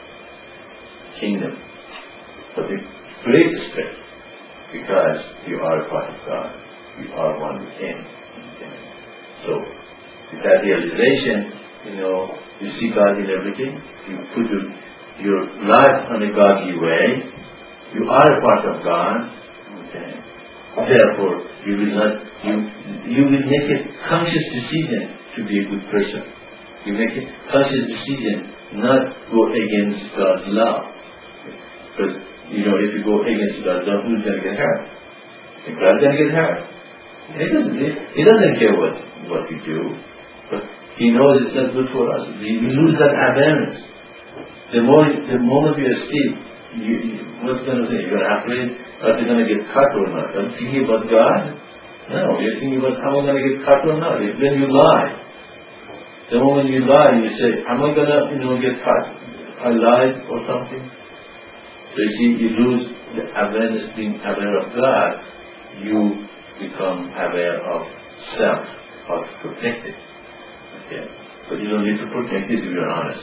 kingdom. But the great speck, because you are a part of God, you are one with Him. So, with that realization, you know, you see God in everything. You put your, your life on a godly way. You are a part of God. Okay. Therefore, you will not. You you will make a conscious decision to be a good person. You make a conscious decision not go against God's law. Because you know, if you go against God's law, who's going to get hurt? If God's going to get hurt. He doesn't, he doesn't care what, what we do, but He knows it's not good for us. We, we lose that awareness. The more, the moment you escape, you, you, what's going to say? You're afraid that you're going to get cut or not. Are you thinking about God? No, you're thinking about how I'm going to get cut or not. When you lie, the moment you lie, you say, am I going to, you know, get cut? I lied or something. So you see, you lose the awareness, being aware of God. You become aware of self, how to protect it. Okay. But you don't need to protect it if you're honest.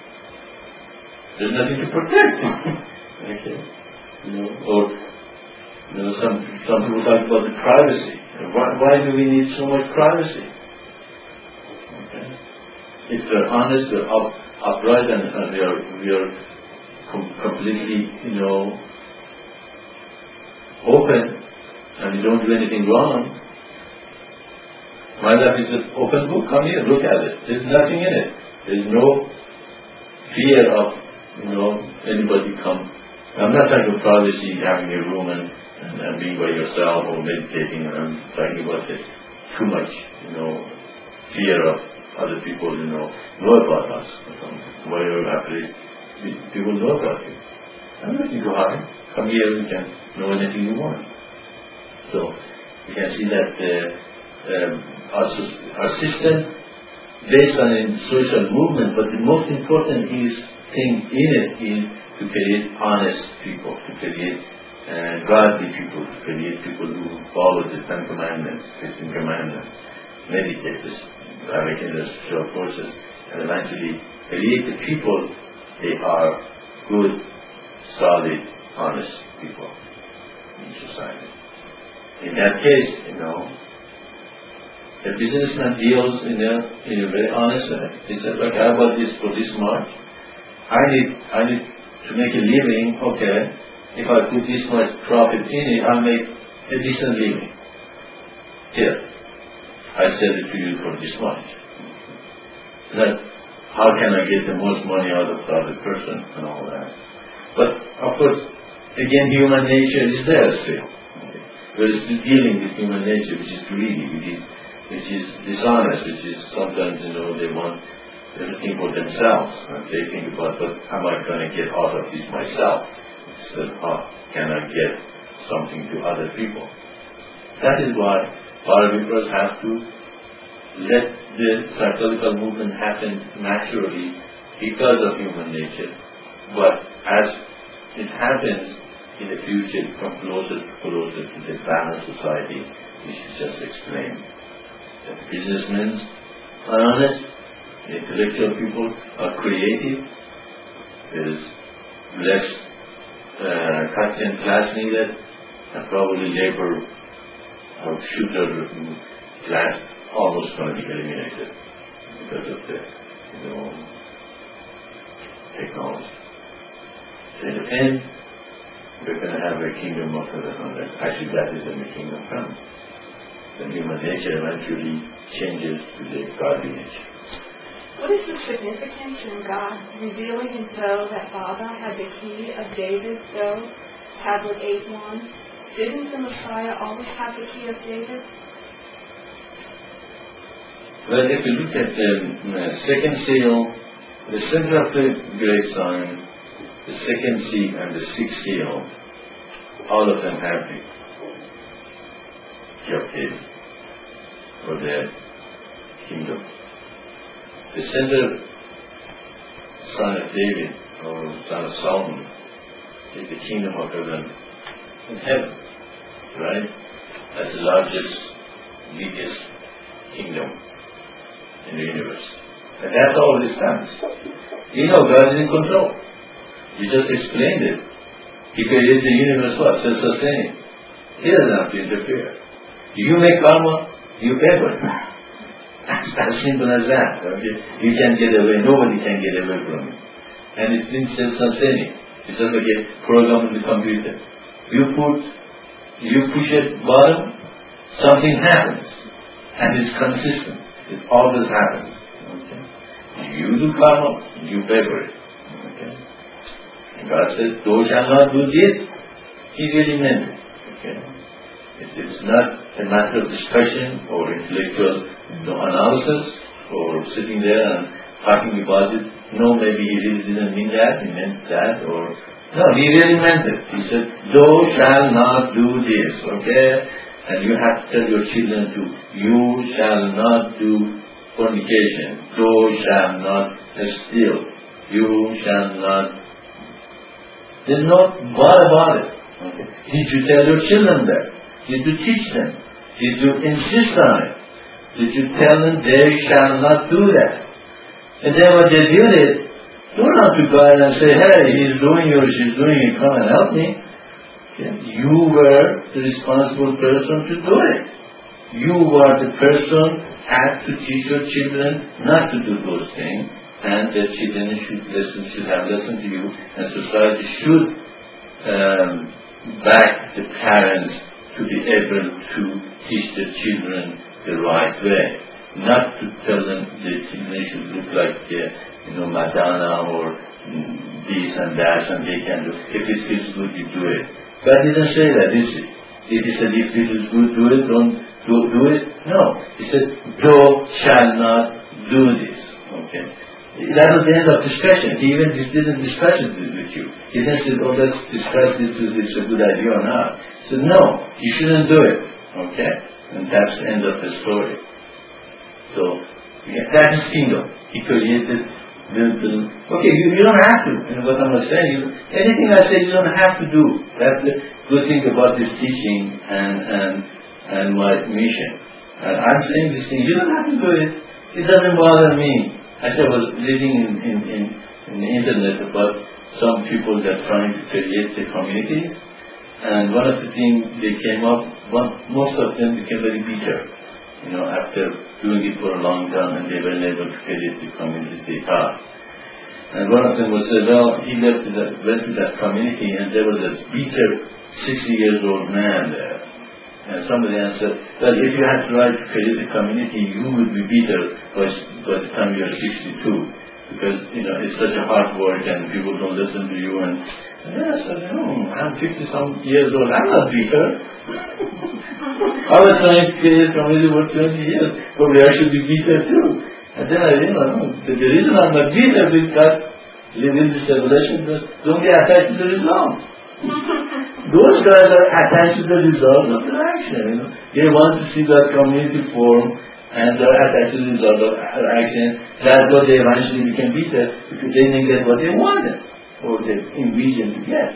There's nothing to protect. Okay. You know, or you know, some some people talk about the privacy. Why, why do we need so much privacy? Okay. If we're honest, we're up, upright, and, and we are we are com- completely, you know, open. And you don't do anything wrong. My life is an open book. Come here, look at it. There's nothing in it. There's no fear of, you know, anybody come. I'm not talking about privacy, having a room and, and, and being by yourself or meditating. I'm talking about it too much, you know, fear of other people, you know, know about us. Why you're happy, people know about you. I'm not going to hide. Come here, you can know anything you want. So you can see that uh, um, our, our system based on a social movement, but the most important is thing in it is to create honest people, to create uh, godly people, to create people who follow the Ten Commandments, fifteen Commandments, meditate, awaken their spiritual forces, and eventually create the people. They are good, solid, honest people in society. In that case, you know, a businessman deals in a, in a very honest way. He says, like, I bought this for this much. I need, I need to make a living. Okay, if I put this much profit in it, I'll make a decent living. Here, I sell it to you for this much. Not, how can I get the most money out of the other person and all that. But, of course, again, human nature is there still. There is still dealing with human nature, which is greedy, which is, which is dishonest, which is sometimes, you know, they want everything for themselves. And they think about, what am I going to get out of this myself? Instead of, how can I get something to other people? That is why Paramitas have to let the psychological movement happen naturally because of human nature. But as it happens, in the future it comes closer and closer to the balanced society, which is just explained. The businessmen are honest, the intellectual people are creative, there is less uh, cut and class needed, and probably labor or shooter class almost going to be eliminated because of the you know, technology. So in the end, we're going to have a kingdom of heaven on earth. Actually, that is when the kingdom comes. The human nature eventually changes to the godly nature. What is the significance in God revealing himself that Father had the key of David, though? Tablet eight one. Didn't the Messiah always have the key of David? Well, if you look at the uh, second seal, the center of the great sign, the second seal and the sixth seal, all of them have the key of David for their kingdom. The center son of David or son of Solomon is the kingdom of heaven in heaven, right? That's the largest, biggest kingdom in the universe. And that's all it stands. You know God is in control. You just explained it. He created the universe what? Self-sustaining. He doesn't have to interfere. You make karma, you pay for it. That's as simple as that. Okay? You can't get away, nobody can get away from it. And it's been self-sustaining. It's just like a program in the computer. You put, you push it bottom, something happens. And it's consistent. It always happens. Okay? You do karma, you pay for it. Okay? And God says, thou shalt not do this. He really meant it. Okay? It is not a matter of discussion or intellectual no analysis or sitting there and talking about it. No, maybe he really didn't mean that, he meant that, or no, he really meant it. He said, thou shalt not do this, okay? And you have to tell your children to, you shall not do fornication, thou shalt not steal, you shall not. There's no what about it. Okay? Did you tell your children that? Did you teach them? Did you insist on it? Did you tell them they shall not do that? And then when they did it, don't have to go out and say, hey, he's doing it or she's doing it, come and help me. Okay? You were the responsible person to do it. You were the person had to teach your children not to do those things, and the children should listen, should have listened to you, and society should um, back the parents to be able to teach the children the right way, not to tell them the children should look like uh, you know Madonna or mm, this and that, and they can do. If it feels good, you do it. God didn't say that, did he? Did he say if it feels good, do it? Don't do, do it? No. He said, thou shalt not do this. Okay. That was the end of discussion. He even didn't discuss it with you. He didn't say, oh, let's discuss this, if it's a good idea or not. He said, no, you shouldn't do it. Okay? And that's the end of the story. So, yeah, that is kingdom. He created the, the okay, you, you don't have to. You know what I'm saying? You, anything I say, you don't have to do. That's the good thing about this teaching and, and, and my mission. And I'm saying this thing, you don't have to do it. It doesn't bother me. Actually, I was reading in, in, in, in the internet about some people that are trying to create the communities, and one of the things they came up, one, most of them became very bitter, you know, after doing it for a long time, and they weren't able to create the communities they thought. And one of them was said, well, he left that, went to that community, and there was a bitter sixty years old man there. And somebody answered, well, if you had tried to create a community, you would be bitter by, by the time you're sixty-two. Because, you know, it's such a hard work and people don't listen to you. And, and then I said, no, I'm fifty-some years old. I'm not bitter. I was trying to create a community for twenty years. Probably I should be bitter too. And then I realized, the, the reason I'm not bitter is because living this revelation, don't get attached to the result. Those guys are attached to the result of the action. You know, they want to see that community form, and their attitudes or their action, that's what they eventually became bitter because they didn't get what they wanted or they envisioned to get.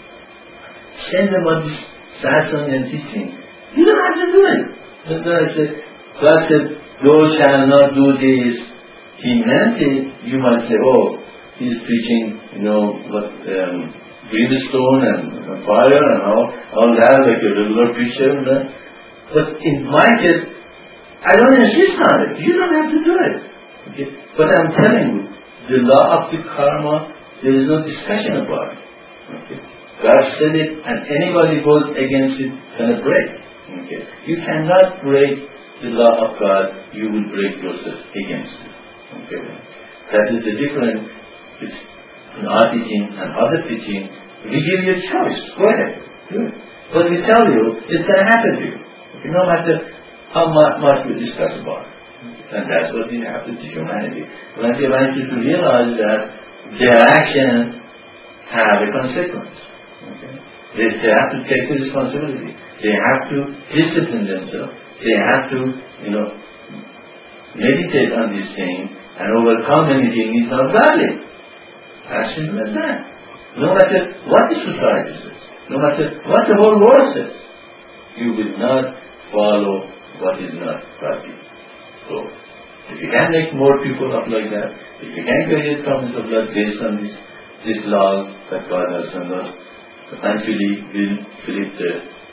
Send them on this satsang and teaching. You don't have to do it. And then I said, God said, thou shall not do this. He meant it. You might say, oh, he's preaching, you know, what, um, brimstone and, and fire and all, all that, like a regular preacher. But in my case, I don't insist on it. You don't have to do it. Okay? But I'm telling you, the law of the karma, there is no discussion about it. Okay? God said it, and anybody goes against it, gonna break. Okay? You cannot break the law of God. You will break yourself against it. Okay? That is the difference between our teaching and other teaching. We give you a choice. Go ahead, do it. But we tell you, it's gonna happen to you. Okay? No matter how much, much we discuss about it. And that's what we have to teach humanity. When we want you to realize that their actions have a consequence. Okay? They, they have to take the responsibility. They have to discipline themselves. They have to, you know, meditate on these things and overcome anything is not valid. As simple as that. No matter what the society says, no matter what the whole world says, you will not follow what is not godly. So, if you can make more people up like that, if you can create problems of blood based on these these laws that God has sent us, eventually will flip the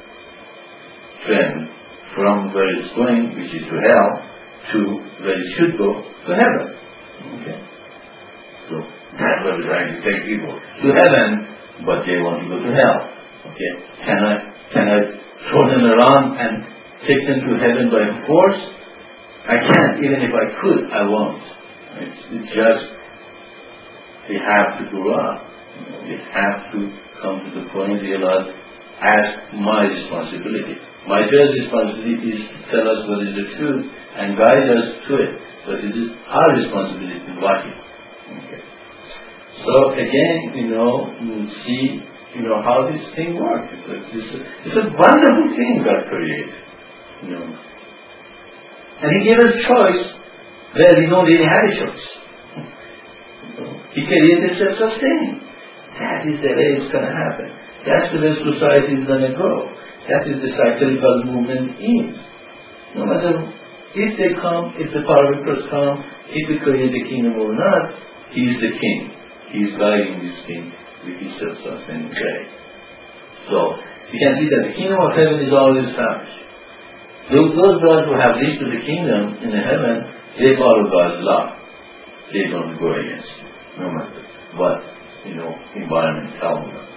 trend from where it's going, which is to hell, to where it should go, to heaven. Okay? So, that's what we're trying to take people to heaven, but they want to go to hell. Okay? Can I, can I throw them around and take them to heaven by force? I can't. Even if I could, I won't. It's, it's just, they have to grow up. You know, they have to come to the point and realize, as my responsibility. My first responsibility is to tell us what is the truth and guide us to it. But it is our responsibility to watch it. Okay. So again, you know, you see, you know, how this thing works. It's a, it's a, it's a wonderful thing God created. You know. And He gave us choice where we don't really have a choice. You know, He created self-sustaining. That is the way it's going to happen. That's the way society is going to go. That is the cyclical movement is. No matter if they come, if the power workers come, if we create the kingdom or not, He is the king. He is guiding this thing with His self-sustaining way. So, you can see that the kingdom of heaven is always established. Those, those gods who have reached to the kingdom in the heaven, they follow God's law. They don't go against it, no matter what, you know, environment tells them.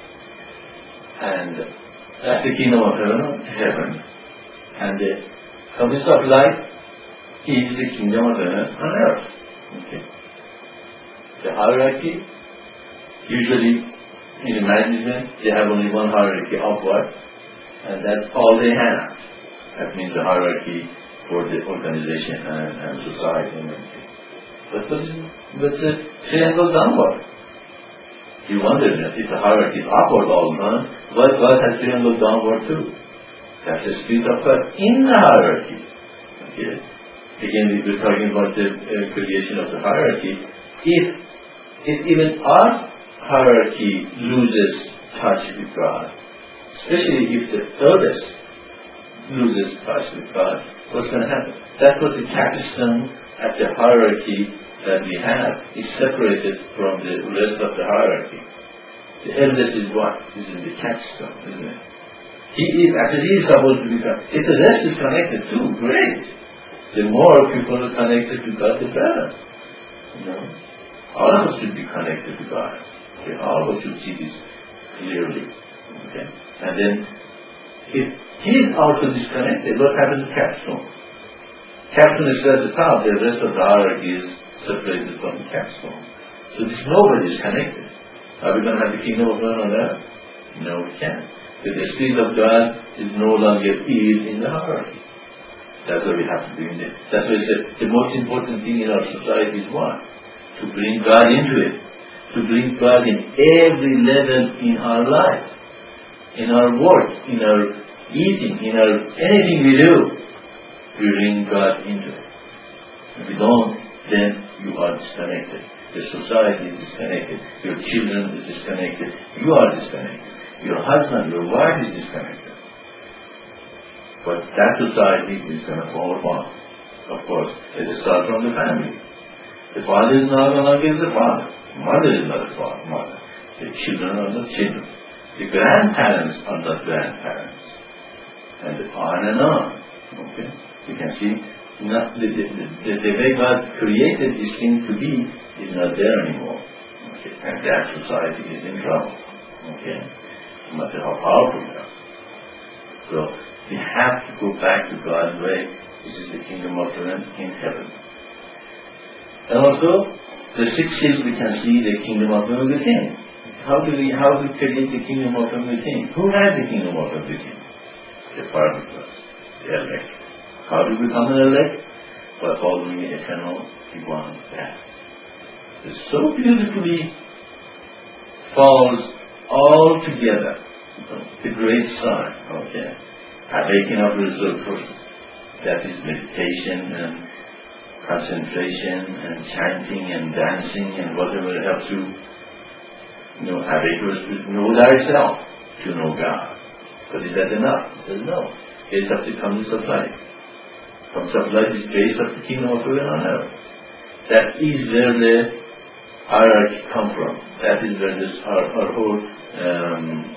And that's the kingdom of heaven, heaven. And the promise of life is the kingdom of heaven on earth. Okay. The hierarchy, usually in the management, they have only one hierarchy upward, and that's all they have. That means the hierarchy for the organization and, and society and everything. But but the triangle downward. You wonder if the hierarchy is upward all the time, why God has triangle downward too? That's the spirit of God in the hierarchy. Okay. Again, we were talking about the uh, creation of the hierarchy. If if even our hierarchy loses touch with God, especially if the eldest loses touch with God, what's going to happen? That's what the capstone at the hierarchy that we have is separated from the rest of the hierarchy. The eldest is what? Is in the capstone, isn't it? He is, actually he is supposed to become, if the rest is connected too, great. The more people are connected to God, the better. You know? All of us should be connected to God. Okay? All of us should see this clearly. Okay? And then, if he is also disconnected, what happens to capstone? Capstone is at the top, the rest of the hierarchy is separated from the capstone. So this nobody is connected. Are we going to have the kingdom of God on earth? No, we can't. Because the Spirit of God is no longer is in the hierarchy. That's what we have to bring in. That's why I said the most important thing in our society is what? To bring God into it. To bring God in every level in our life. In our work, in our eating, in our anything we do, we bring God into it. If you don't, then you are disconnected. The society is disconnected. Your children is disconnected. You are disconnected. Your husband, your wife is disconnected. But that society is going to fall apart. Of course, it starts from the family. The father is not along against the father. Mother is not the father, mother. The children are the children. The grandparents are the grandparents. And on and on. Okay? You can see, not, the, the, the, the way God created this thing to be is not there anymore. Okay? And that society is in trouble. Okay? No matter how powerful they are. So, we have to go back to God's way. This is the kingdom of heaven in heaven. And also, the sixth seal we can see the kingdom of heaven within. How do we how do we create the kingdom of heaven within? Who has the kingdom of heaven within? The particles, the elect. How do we become an elect? By following the eternal divine path. It so beautifully falls all together. The great sign, okay. Awakening of the reserve person. That is meditation and concentration and chanting and dancing and whatever helps you, you know, awaken us to know thyself, to know God. But is that enough? It says no. Gates of the comes of life. Comes of life is gates of the kingdom of heaven on earth. That is where the hierarchy comes from. That is where this, our, our whole um,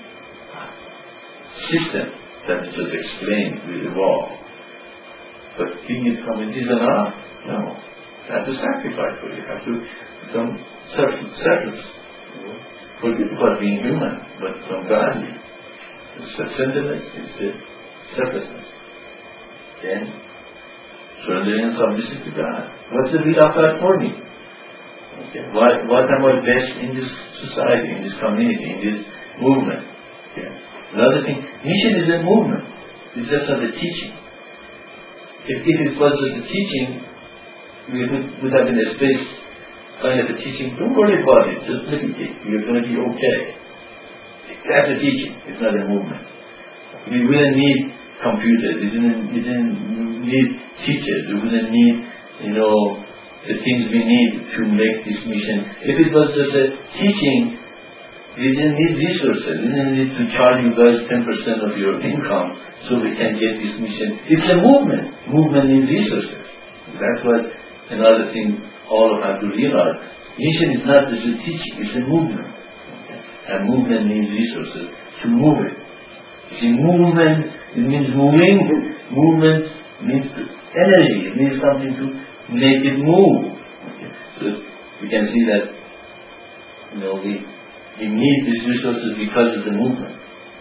system that is just explained will evolve. But being in community is enough? No. You have to sacrifice for it. You have to become selfless. Forget about being human, but become godly. The self-centeredness is the selflessness. Then, surrendering and submission to God. What's the will of God for me? Okay. What, what am I best in this society, in this community, in this movement? Okay. Another thing, mission is a movement. It's just not a teaching. If, if it was just a teaching, we would, would have been a space kind of a teaching. Don't worry about it, just meditate. You're going to be okay. That's a teaching. It's not a movement. We wouldn't need computers. We didn't, we didn't need teachers. We wouldn't need, you know, the things we need to make this mission. If it was just a teaching, we didn't need resources. We didn't need to charge you guys ten percent of your income so we can get this mission. It's a movement. Movement needs resources. That's what another thing all of us have to realize. Mission is not just a teaching, it's a movement. Okay? And movement needs resources to move it. You see, movement, it means moving. Movement means energy. It means something to make it move. Okay? So we can see that, you know, we, we need these resources because of the movement.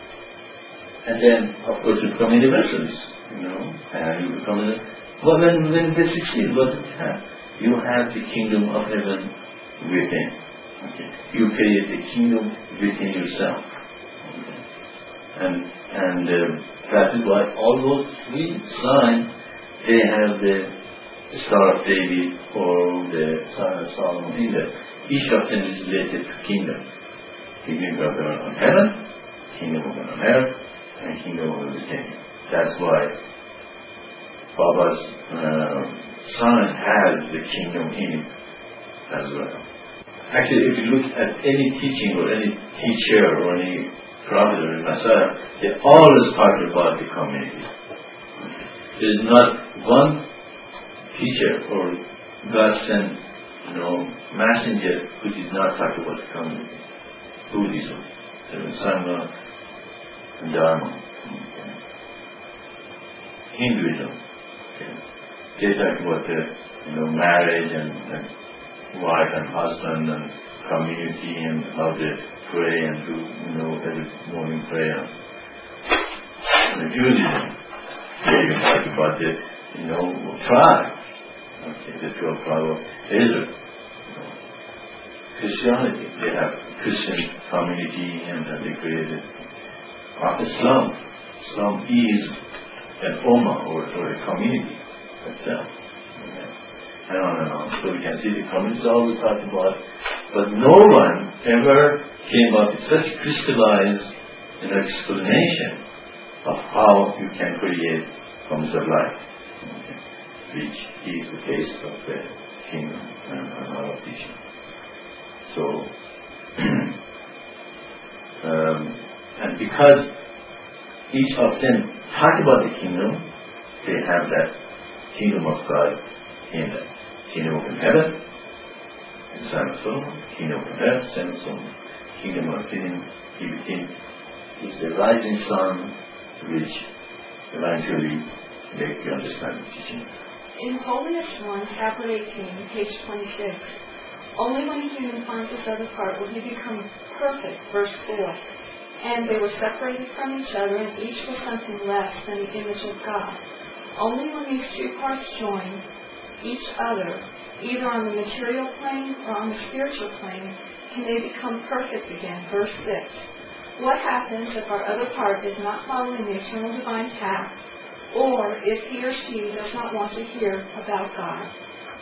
And then, of course, you become universalists, you know, and you become a, well, when, when they succeed, what do you have? You have the kingdom of heaven within. Okay. You create the kingdom within yourself. Okay. And and uh, that is why all those three signs, they have the Star of David or the Star of Solomon in there. Each of them is related to kingdom. Kingdom of heaven on heaven, kingdom of heaven on earth, and kingdom of heaven within. That's why Baba's uh, son has the kingdom in him as well. Actually, if you look at any teaching or any teacher or any prophet or Messiah, they always talk about the community. There is not one teacher or God sent, you know, messenger who did not talk about the community. Buddhism, Sangha, and Dharma, okay. Hinduism. Okay. They talk about the, you know, marriage and, and wife and husband and community and how they pray and do, you know, every morning prayer. And Judaism, they even talk about the, you know, tribe. Okay, the twelve tribe of Israel. You know. Christianity, they have Christian community and uh, they created uh, Islam. Islam is an ummah or, or a community itself. Okay. And on and on. So we can see the community is always talked about, but no one ever came up with such crystallized an explanation of how you can create forms of life. Okay. which is the taste of the kingdom and, and our teaching. So, um, and because each of them talk about the kingdom, they have that kingdom of God in them. Kingdom of heaven, and Son of Solomon, kingdom of earth, Son of Solomon, kingdom of heaven, he became, is the rising sun which eventually make you understand the teaching. In Holiest One, chapter eighteen, page twenty-six, only when a human finds this other part will he become perfect, verse four. And they were separated from each other, and each was something less than the image of God. Only when these two parts join each other, either on the material plane or on the spiritual plane, can they become perfect again, verse six. What happens if our other part does not follow in the eternal divine path, or if he or she does not want to hear about God?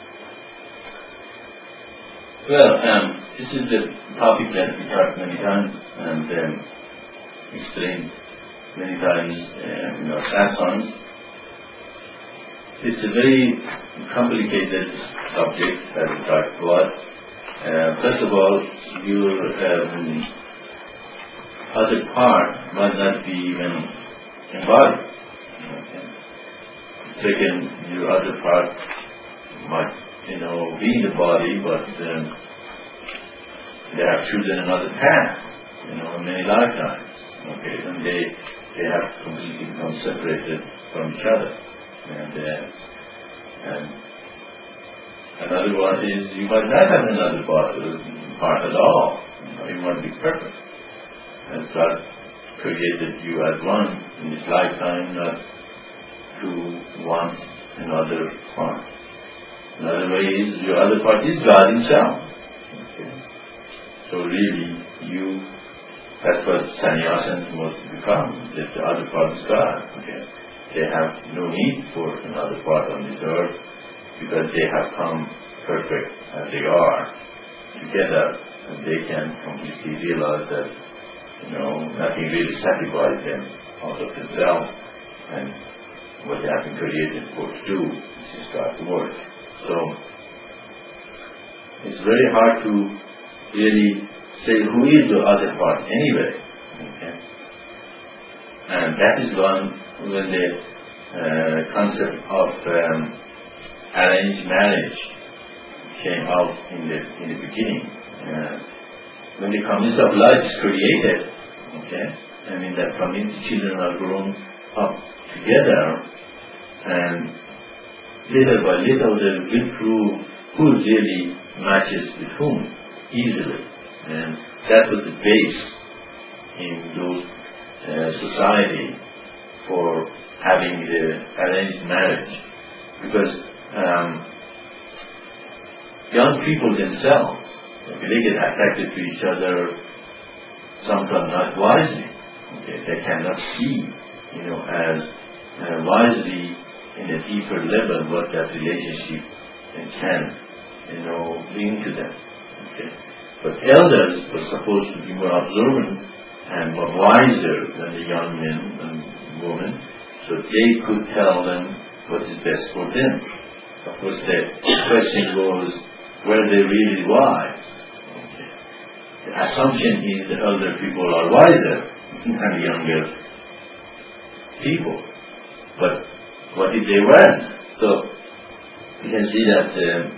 Well, um, this is the topic that we talked many times and um, explained many times uh, in our satsongs. It's a very complicated subject that we talked about. Uh, first of all, your um, other part might not be even embodied. Okay. Second, your other part might, you know, be in the body, but um, they have chosen another path, you know, many lifetimes. Okay, and they they have completely become separated from each other. And, uh, and another one is you might not have another part, part at all. You know, you might be perfect. And God created you as one in this lifetime, not to want another part. Another way is your other part is God Himself. Okay. So really, you, that's what sannyasins must become, that the other part is God. Okay. They have no need for another part on this earth because they have come perfect as they are together, and they can completely realize that, you know, nothing really satisfies them out of themselves, and what they have been created for to do is God's work. So it's very hard to really say who is the other part anyway. Okay? And that is one when the uh, concept of um, arranged marriage came out in the in the beginning. Uh, when the community of life is created, okay, and in that community children are grown up together, and little by little they will get through who really matches with whom easily, and that was the base in those uh, society for having the arranged marriage, because um, young people themselves, okay, they get attracted to each other, sometimes not wisely. Okay, they cannot see, you know, as uh, wisely in a deeper level what that relationship can, you know, bring to them. Okay, but elders were supposed to be more observant and more wiser than the young men and women, so they could tell them what is best for them. Of course, the question goes, were they really wise? Okay. The assumption is the elder people are wiser than the younger people. But what if they weren't? So you can see that um,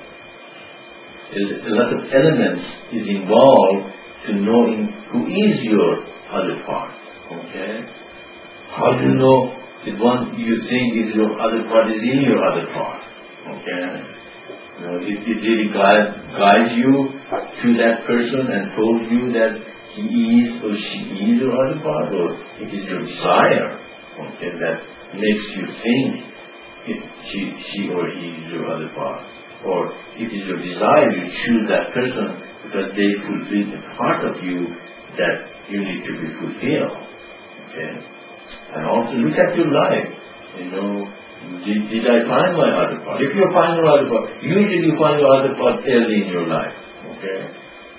a lot of elements is involved to knowing who is your other part. Okay? How do you know the one you think is your other part is in your other part? Okay? You know, it, it really guide, guide you to that person and told you that he is or she is your other part, or it is your desire, okay, that makes you think it, she, she or he is your other part, or it is your desire you choose that person because they fulfill the part of you that you need to be fulfilled. Okay, and also look at your life. You know, did, did I find my other part? If you find your other part, usually you find your other part early in your life. Okay.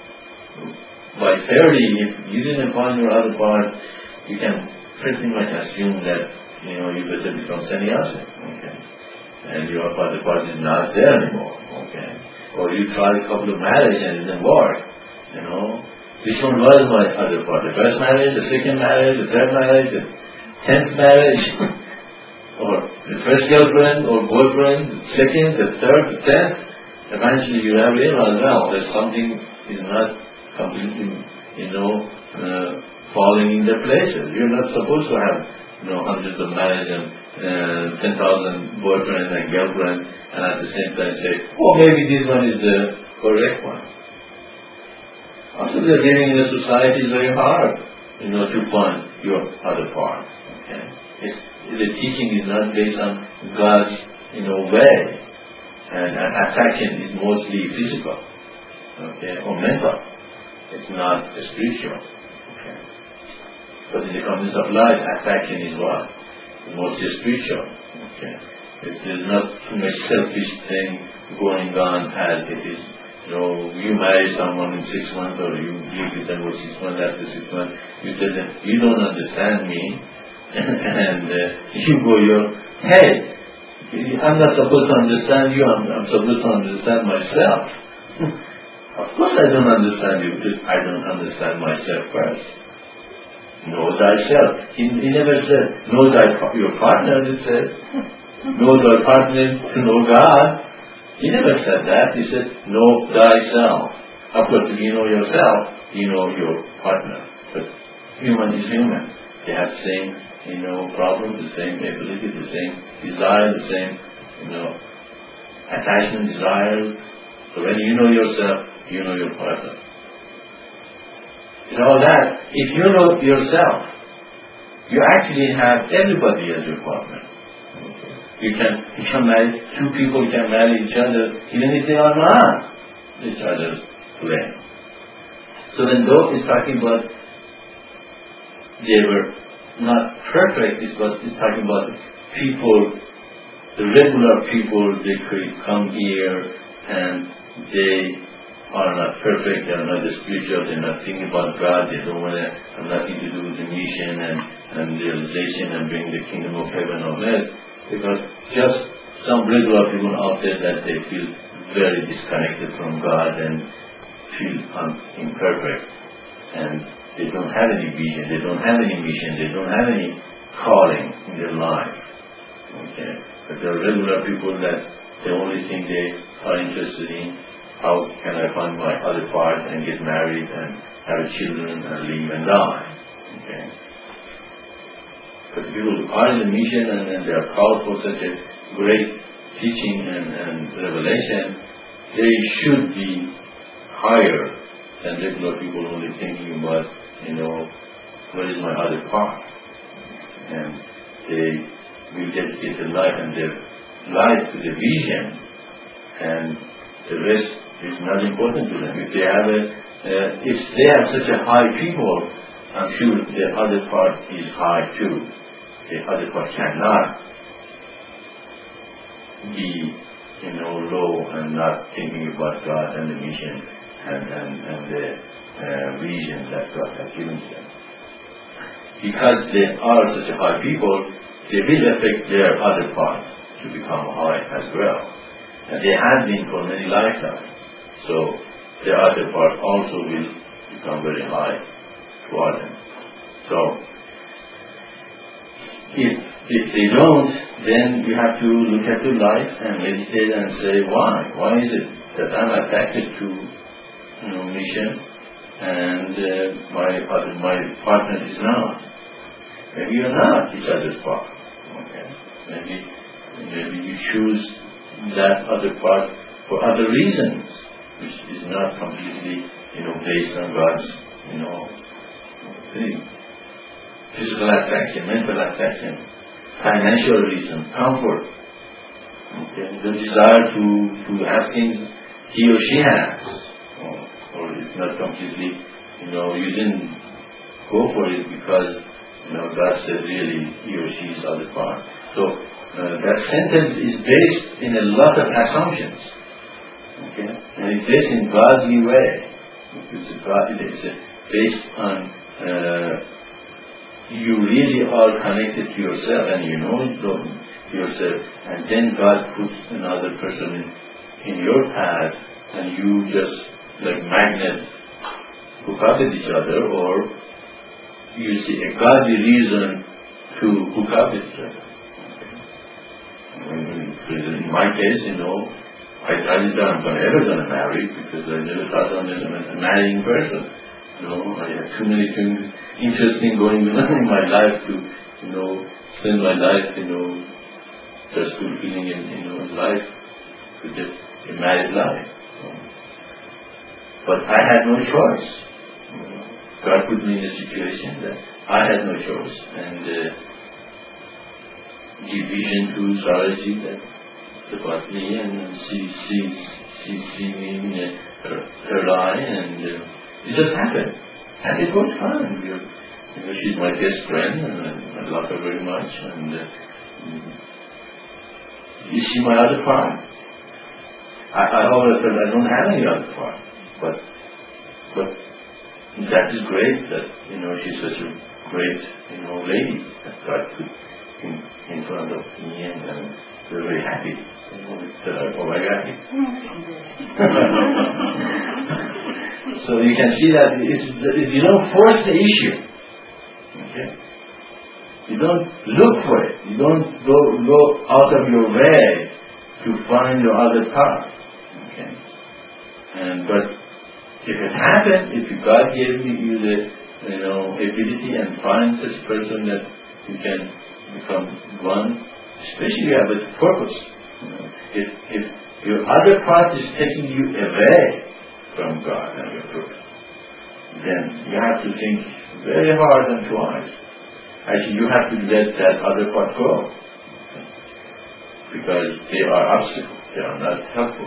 By thirty, if you didn't find your other part, you can pretty much assume that, you know, you better become sannyasi. Okay. and your other part is not there anymore, okay? Or you try a couple of marriages and it didn't work, you know? Which one was my other part? The first marriage, the second marriage, the third marriage, the tenth marriage, or the first girlfriend or boyfriend, the second, the third, the tenth. Eventually you have realized now that something is not completely, you know, uh, falling in their places. You're not supposed to have, you know, hundreds of marriages and uh, ten thousand boyfriends and girlfriends, and at the same time say, oh, maybe this one is the correct one. Also, we are living in a society is very hard, you know, to find your other part. Okay, it's, the teaching is not based on God's, you know, way, and, and attacking is mostly physical, okay, or mental. It's not spiritual. Okay, but in the context of life, attacking is what? Mostly spiritual. Okay, it's, there's not too much selfish thing going on as it is. You know, you marry someone in six months or you live with them for six months, after six months, you tell them, you don't understand me, and uh, you go your, hey, I'm not supposed to understand you, I'm, I'm supposed to understand myself. Of course I don't understand you because I don't understand myself first. Know thyself. He, he never said, know thy, your partner, he said, know thy partner to know God. He never said that. He said, know thyself. Of course, if you know yourself, you know your partner. But human is human. They have the same, you know, problems, the same ability, the same desire, the same, you know, attachment, desires. So when you know yourself, you know your partner. In all that, if you know yourself, you actually have everybody as your partner. You can, you can marry, two people can marry each other even if they are not each other's flame. So when God is talking about they were not perfect, it was, it's talking about people, the regular people, they could come here and they are not perfect, they are not spiritual, they are not thinking about God, they don't want to have nothing to do with the mission and, and realization and bring the kingdom of heaven on earth. Because just some regular people out there that they feel very disconnected from God and feel un- imperfect, and they don't have any vision, they don't have any mission, they don't have any calling in their life. Okay, but there are regular people that the only thing they are interested in, how can I find my other part and get married and have children and live and die. Okay. But people who are in the mission and, and they are called for such a great teaching and, and revelation, they should be higher than regular people only thinking about, you know, what is my other part? And they will dedicate their life and their life to the vision, and the rest is not important to them. If they have a, uh, if they have such a high people, I'm sure the other part is high too. The other part cannot be, you know, low and not thinking about God and the mission and, and, and the uh, vision that God has given to them. Because they are such a high people, they will affect their other parts to become high as well. And they have been for many lifetimes. So the other part also will become very high for them. So If, if they don't, then you have to look at your life and meditate and say, why? Why is it that I'm attracted to, you know, mission and uh, my other, my partner is not? Maybe you're not each other's part. Okay. Maybe maybe you choose that other part for other reasons, which is not completely, you know, based on God's, you know, thing. Physical attraction, mental attraction, financial reason, comfort, okay, the desire to, to have things he or she has, or, or it's not completely, you know, you didn't go for it because, you know, God said really he or she is other part. So uh, that sentence is based in a lot of assumptions, okay, and it's based in godly way. It's, a God, it's a, based on uh, you really are connected to yourself and you know yourself, and then God puts another person in, in your path, and you just like magnet hook up with each other, or you see a godly reason to hook up with each other. In my case, you know, I, I didn't think I'm gonna, ever going to marry, because I never thought I'm a marrying person. You know, I had too many things interesting going on in my life to, you know, spend my life, you know, just fulfilling in, you know, life to just a married life. But I had no choice. God put me in a situation that I had no choice, and uh, give vision to Saraji that about me, and she sees she see me in uh, her, her eye, and uh, it just happened, and it was fun. We were, you know, she's my best friend, and I, I love her very much. And uh, you see my other part. I, I always said I don't have any other part, but but. That is great that, you know, she's such a great, you know, lady that God put in, in front of me, and um, we're very happy, you know, that I, oh, I got it. So you can see that it's, you don't force the issue, okay? You don't look for it. You don't go, go out of your way to find your other part, okay? And, but if it happened, if God gave you the, you know, ability and find this person that you can become one, especially you have a purpose. You know, if, if your other part is taking you away from God and your purpose, then you have to think very hard and twice. Actually, you have to let that other part go, okay? Because they are obstacles, they are not helpful.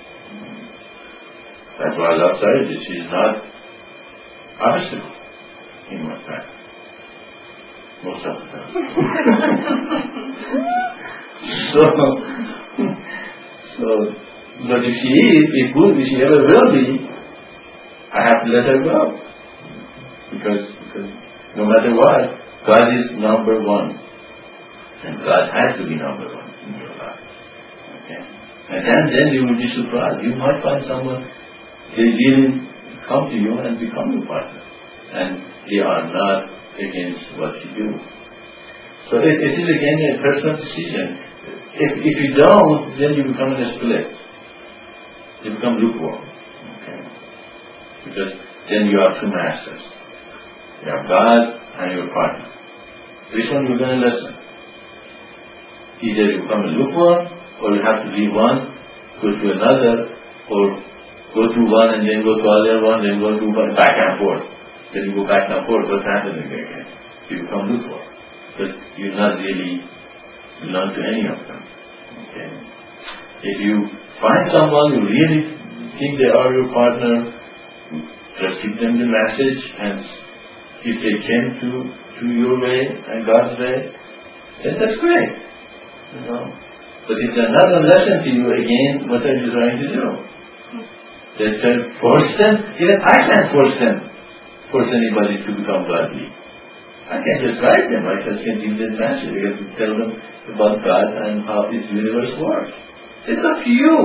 That's why I love Saraji. She is not obstacle in my path. Most of the time. so, so, but if she is, if good, if she ever will be, I have to let her go. Because, because no matter what, God is number one. And God has to be number one in your life. Okay? And then, then you will be surprised. You might find someone, they really come to you and become your partner, and they are not against what you do. So it, it is again a personal decision. If if you don't, then you become a split. You become lukewarm. Okay? Because then you have two masters. You have God and your partner. Which one you're going to listen? Either you become a lukewarm, or you have to leave one, go to another, or go to one and then go to other one, then go to one, back and forth. Then you go back and forth, what's happening again? You become lukewarm. But you're not really belong to any of them. Okay? If you find someone you really think they are your partner, just give them the message, and if they came to, to your way and God's way, then that's great. You know? But if they're not going to listen to you again, what are you trying to do? They can force them. Even I can't force them, force anybody to become godly. I can just guide them. I just can give them message. I can tell them about God and how this universe works. It's up to you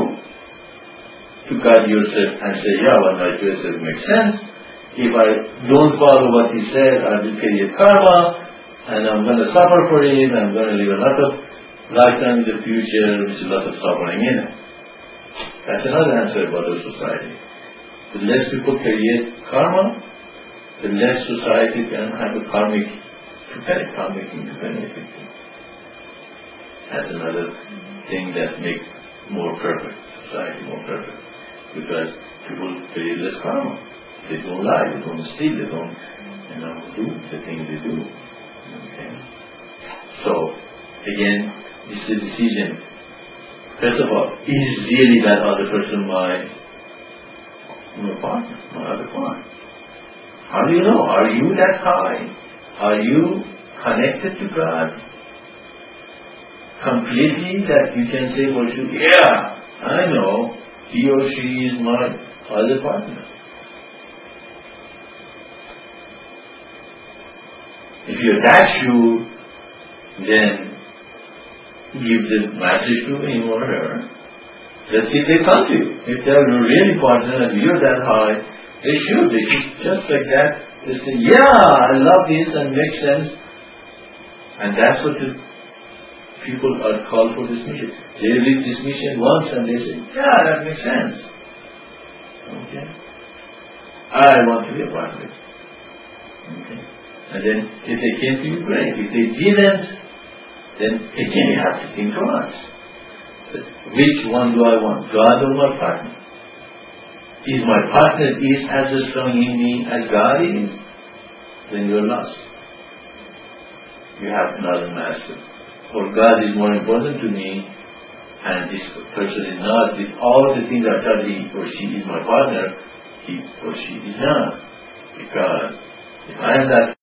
to guide yourself and say, yeah, well, my choices make sense. If I don't follow what he said, I will create karma, and I'm going to suffer for it, and I'm going to live a lot of lifetime in the future, with a lot of suffering in it. That's another answer about the society. The less people create karma, the less society can have a karmic, to pay karmic into benefit. That's another thing that makes more perfect, society more perfect. Because people create less karma. They don't lie, they don't steal, they don't, you know, do the things they do. Okay? So, again, this is a decision. First of all, is really that other person my, my partner, my other partner? How do you know? Are you that high? Are you connected to God completely that you can say, well, yeah, I know he or she is my other partner? If you're that sure, then give the message to him or her. Let's see if they come to you. If they're really partner and you're that high, they should. They should just like that. They say, yeah, I love this and makes sense. And that's what the people are called for this mission. They read this mission once and they say, yeah, that makes sense. Okay. I want to be a part of it. Okay. And then if they came to you, great. If they didn't, then again you have to think twice. So which one do I want? God or my partner? If my partner is as strong in me as God is, then you're lost. You have another master. Or God is more important to me, and this person is not. With all the things I thought he or she is my partner, he or she is not. Because if I am that